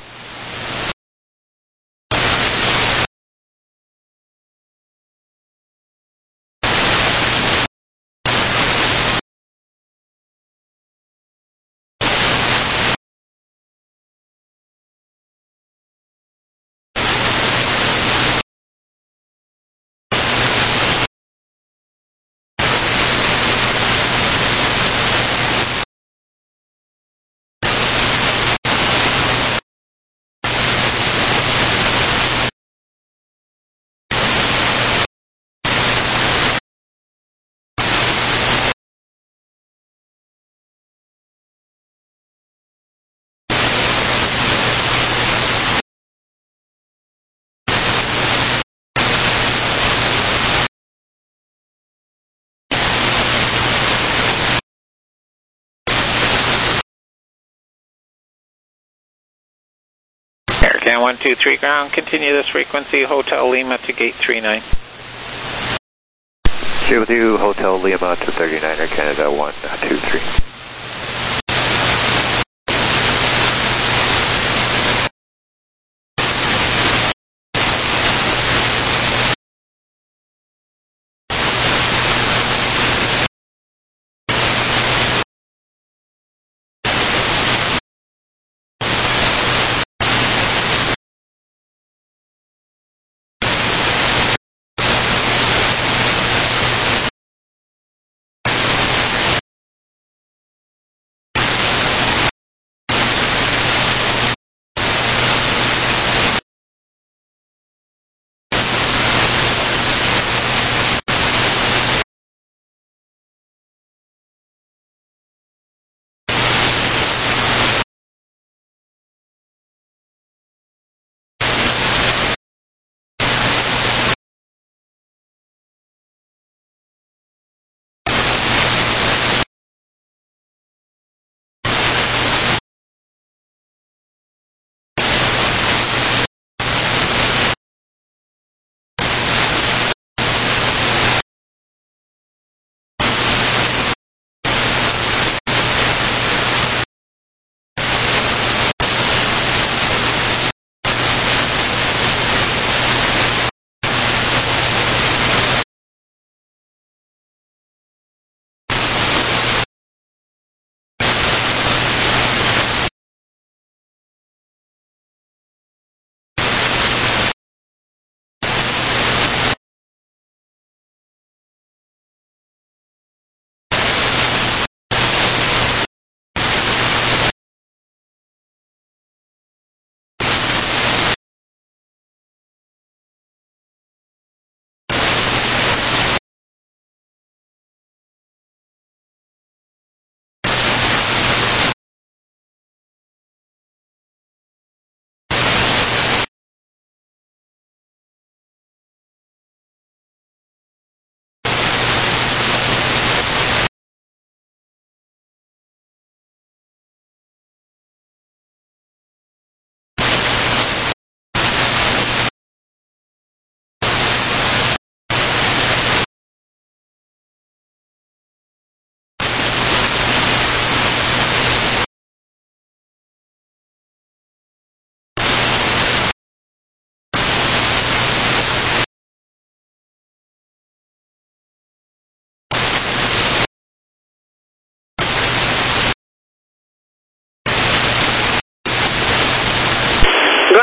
S9: Air Canada one two three, ground, continue this frequency, Hotel Lima to gate three nine.
S1: Stay with you, Hotel Lima to thirty-nine, Air Canada one two three.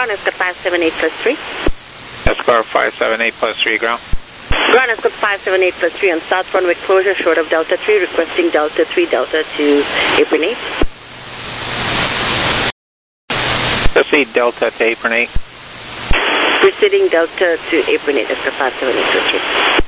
S18: Ground Escort five seven eight plus three.
S9: Escort five seven eight plus three, ground.
S18: Ground Escort five seven eight plus three on south runway closure short of Delta three, requesting Delta three Delta to apron eight.
S9: Proceed Delta to apron eight.
S18: Proceeding Delta to apron eight, Escort five seven eight plus three.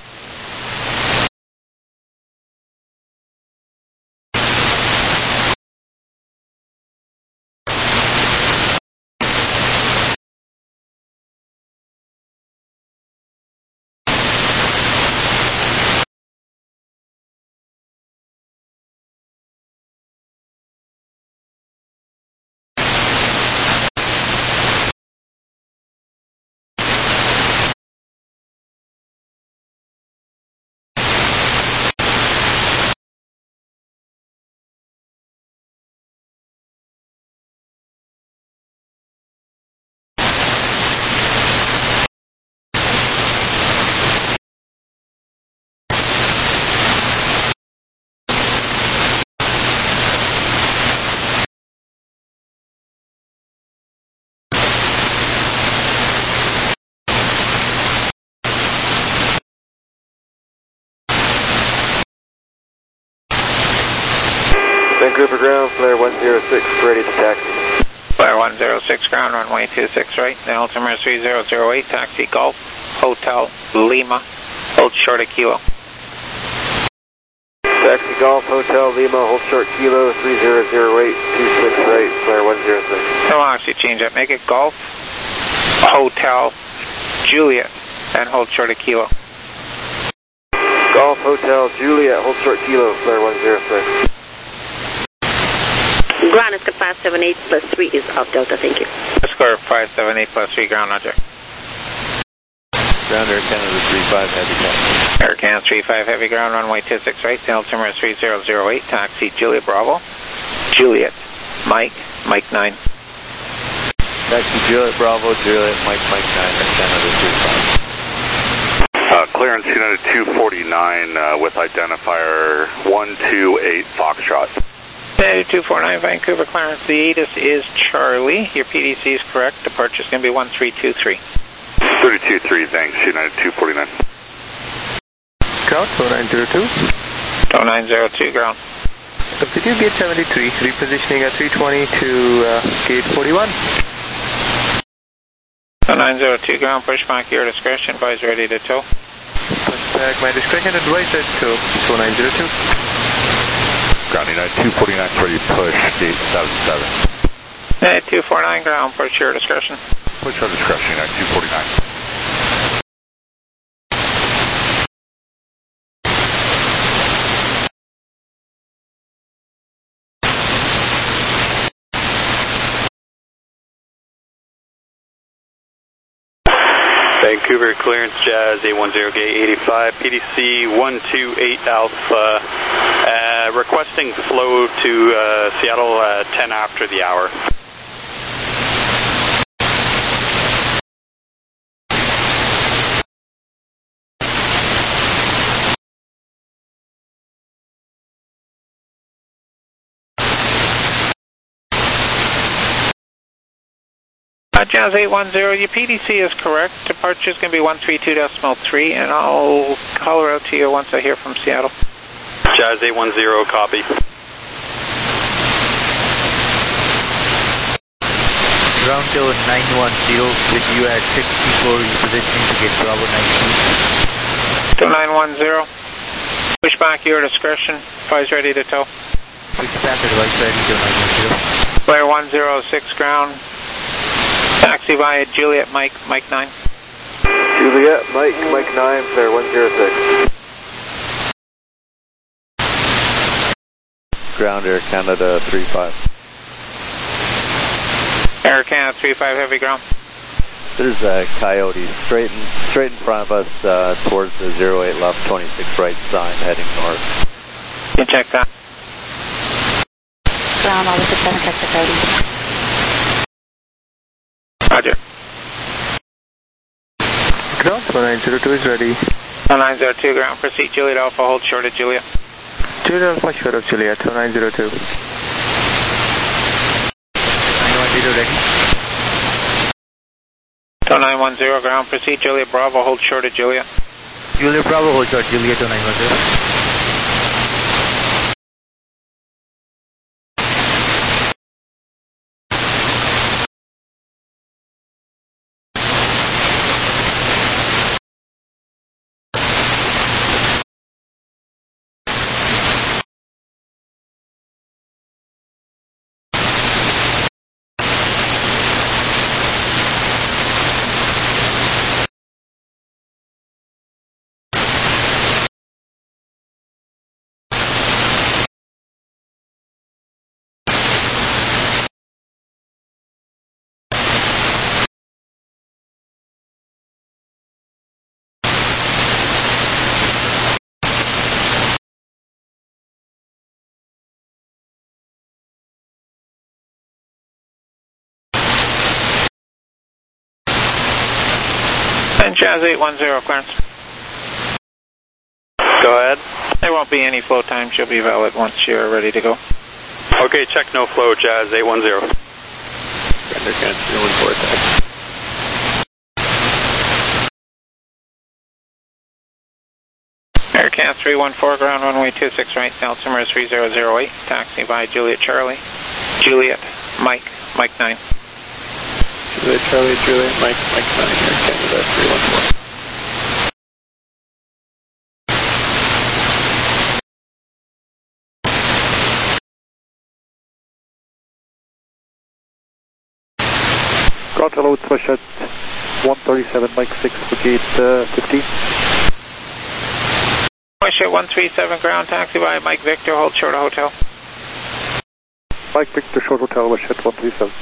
S1: Vancouver ground, flare one zero six, ready to taxi.
S9: Flare one zero six ground, runway two six right, the altimeter three zero zero eight, taxi Golf, Hotel, Lima, hold short of Kilo.
S1: Taxi Golf, Hotel, Lima, hold short Kilo, three zero zero eight, two six right, flare one zero six.
S9: No, I'll actually change that, make it Golf, Hotel, Juliet, and hold short of Kilo.
S1: Golf, Hotel, Juliet, hold short Kilo, flare one zero six.
S18: Ground Escort five seven eight plus three is off Delta, thank you.
S9: Escort five seven eight plus three, ground, Roger.
S22: Ground Air Canada three five, heavy ground.
S9: Air Canada three five, heavy ground, runway two six right, the altimeter three zero zero eight, taxi Juliet Bravo, Juliet, Mike, Mike nine.
S22: Taxi Juliet Bravo, Juliet, Mike, Mike nine, Air Canada three five.
S16: Uh, clearance United two forty-nine uh, with identifier one two eight Foxtrot.
S9: United two forty-nine, Vancouver clearance, the ATIS is Charlie. Your P D C is correct. Departure is going to be one three two three.
S16: thirty-two three, thanks, United two forty-nine.
S15: Ground, oh nine zero two.
S9: oh nine zero two, ground.
S15: Altitude gate seventy-three, repositioning at three twenty to uh, gate forty-one.
S9: oh nine zero two, ground, push back your discretion, advise ready to tow.
S15: Push back my discretion, advise at tow, oh nine zero two.
S16: Ground United two forty-nine, ready to push, gate seven seven.
S9: United two forty-nine, ground, push your discretion.
S16: Push your discretion, United two forty-nine.
S7: Vancouver clearance, Jazz eight one zero gate eighty-five, P D C one two eight Alpha, uh, requesting flow to uh, Seattle uh, ten after the hour.
S9: Uh, Jazz eight one zero, your P D C is correct. Departure is going to be one three two decimal three, and I'll holler out to you once I hear from Seattle.
S7: Jazz eight one zero, copy.
S21: Ground tower nine one zero with you at sixty-four, positioning to get Bravo nineteen.
S9: two nine one zero, push back your discretion, advise ready to tow.
S21: Push back advise ready to nine one zero.
S9: Flare one zero six ground. Taxi via Juliet, Mike, Mike nine.
S1: Juliet, Mike, Mike nine, flare one zero six.
S22: Ground Air Canada three five.
S9: Air Canada three five, heavy ground.
S22: There's a Coyote straight in, straight in front of us uh, towards the zero eight left, twenty-six right sign heading north.
S9: You check that.
S19: Ground, all the seven, check the Coyote.
S9: Roger.
S15: Ground, oh nine zero two is ready.
S9: oh nine zero two, ground, proceed Juliet Alpha, hold short of Juliet.
S15: Juliet Alpha, short of Juliet, oh nine zero two.
S21: nine one zero ready.
S9: two nine one zero ground, proceed Juliet Bravo, hold short of Juliet.
S21: Juliet Bravo, hold short, Juliet two nine one zero.
S9: And Jazz eight one zero, clearance.
S7: Go ahead.
S9: There won't be any flow time. She'll be valid once you're ready to go.
S7: Okay, check no flow, Jazz eight one zero.
S4: Render Can three one four, taxi.
S9: AirCan three one four, ground runway two six right, altimeter three zero zero eight, taxi by Juliet Charlie. Juliet, Mike, Mike nine.
S4: Juliet Charlie, Juliet, Mike, Mike nine, Air Canada three one four.
S2: Ground hello, it's Weshet one thirty-seven, Mike six for gate uh, fifteen.
S9: Weshet one three seven, ground taxi by Mike Victor, hold short of hotel.
S2: Mike Victor, short hotel, Weshet one three seven.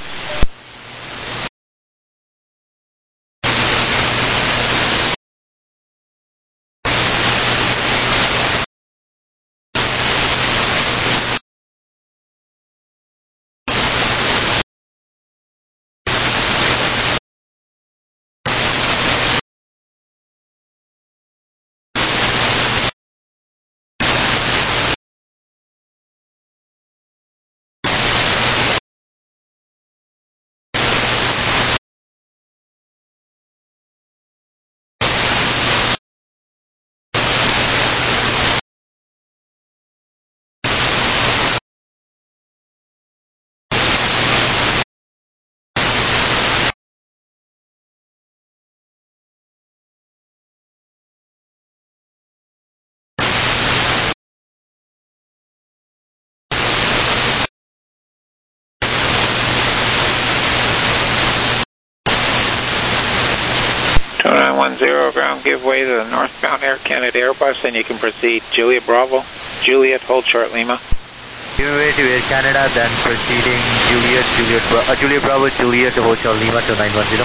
S9: two nine one zero, ground give way to the northbound Air Canada Airbus, and you can proceed Juliet Bravo, Juliet, hold short Lima.
S21: Give way to Air Canada, then proceeding Juliet, Juliet, Bra uh, Juliet Bravo, Juliet, hold short Lima two nine one zero.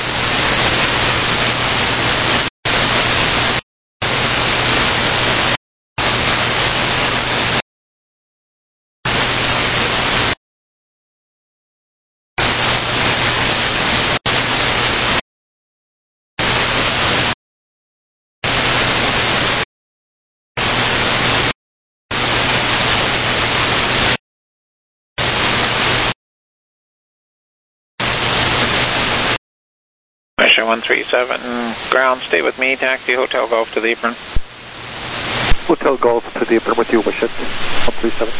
S9: Mission one three seven, ground, stay with me, taxi Hotel Golf to the apron.
S2: Hotel Golf to the apron with you, Weshet one three seven.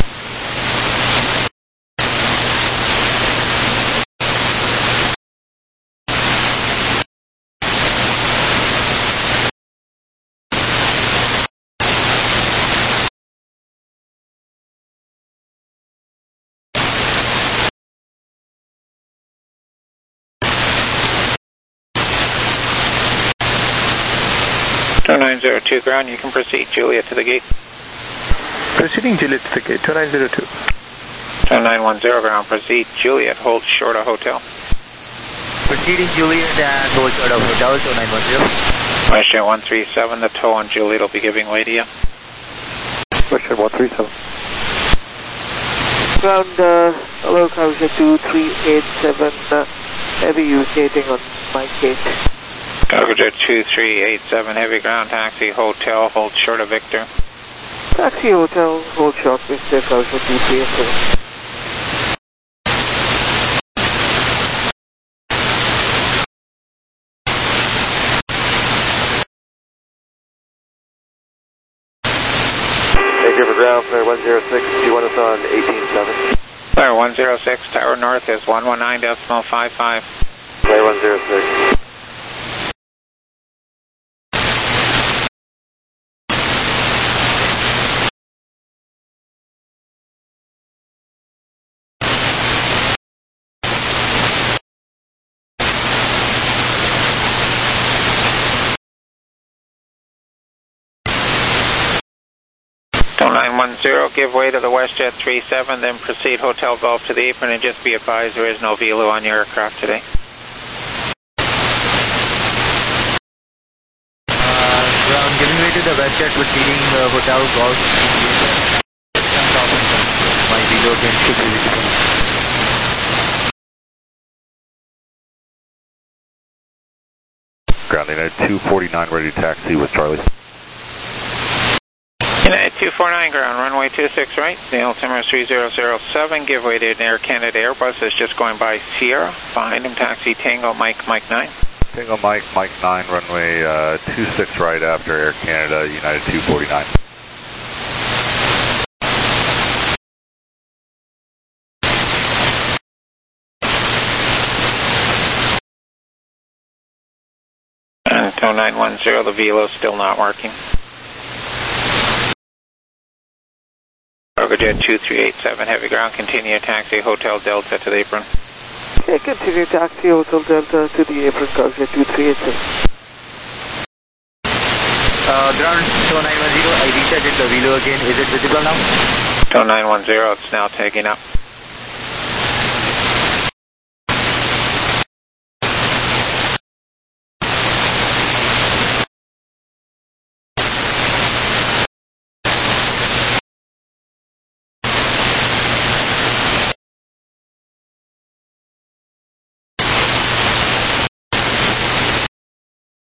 S9: two nine zero two, ground, you can proceed Juliet to the gate.
S15: Proceeding Juliet to the gate, two nine zero two.
S9: two nine one zero, ground, proceed Juliet, hold short of hotel.
S21: Proceeding Juliet and hold short of hotel, two nine one zero.
S9: Weshet one three seven, the tow on Juliet will be giving way to you.
S2: Weshet one three seven.
S5: Ground, uh, hello, Carrier two three eight seven, uh, heavy use gating on my gate.
S9: Carrier two three eight seven, heavy ground taxi, hotel, hold short of Victor.
S5: Taxi hotel, hold short, Victor, Carrier two three eight seven.
S1: one zero six, do you want us on eighteen seven?
S9: Flare one zero six, Tower North is one one nine decimal five five.
S1: Flare one zero six.
S9: nine one zero, give way to the WestJet three seven, then proceed Hotel Golf to the apron, and just be advised there is no velo on your aircraft today.
S21: Uh, ground, giving way to the WestJet proceeding uh, Hotel Golf. My velo again should be visible.
S16: Ground United two forty-nine, ready to taxi with Charlie.
S9: United two forty-nine ground, runway two six right, the altimeter is three zero zero seven, give way to an Air Canada Airbus that's just going by Sierra, behind him taxi Tango Mike Mike nine.
S16: Tango Mike Mike nine, runway uh, two six right after Air Canada, United two forty-nine.
S9: And nine one zero, the velo is still not working. Cargojet two three eight seven, heavy ground, continue taxi Hotel Delta to the apron.
S5: Okay, continue taxi Hotel Delta to the apron, Cargojet two three eight seven.
S21: Uh, ground two nine one zero, I reset it, the velo again, is it visible now?
S9: two nine one zero, it's now taking up.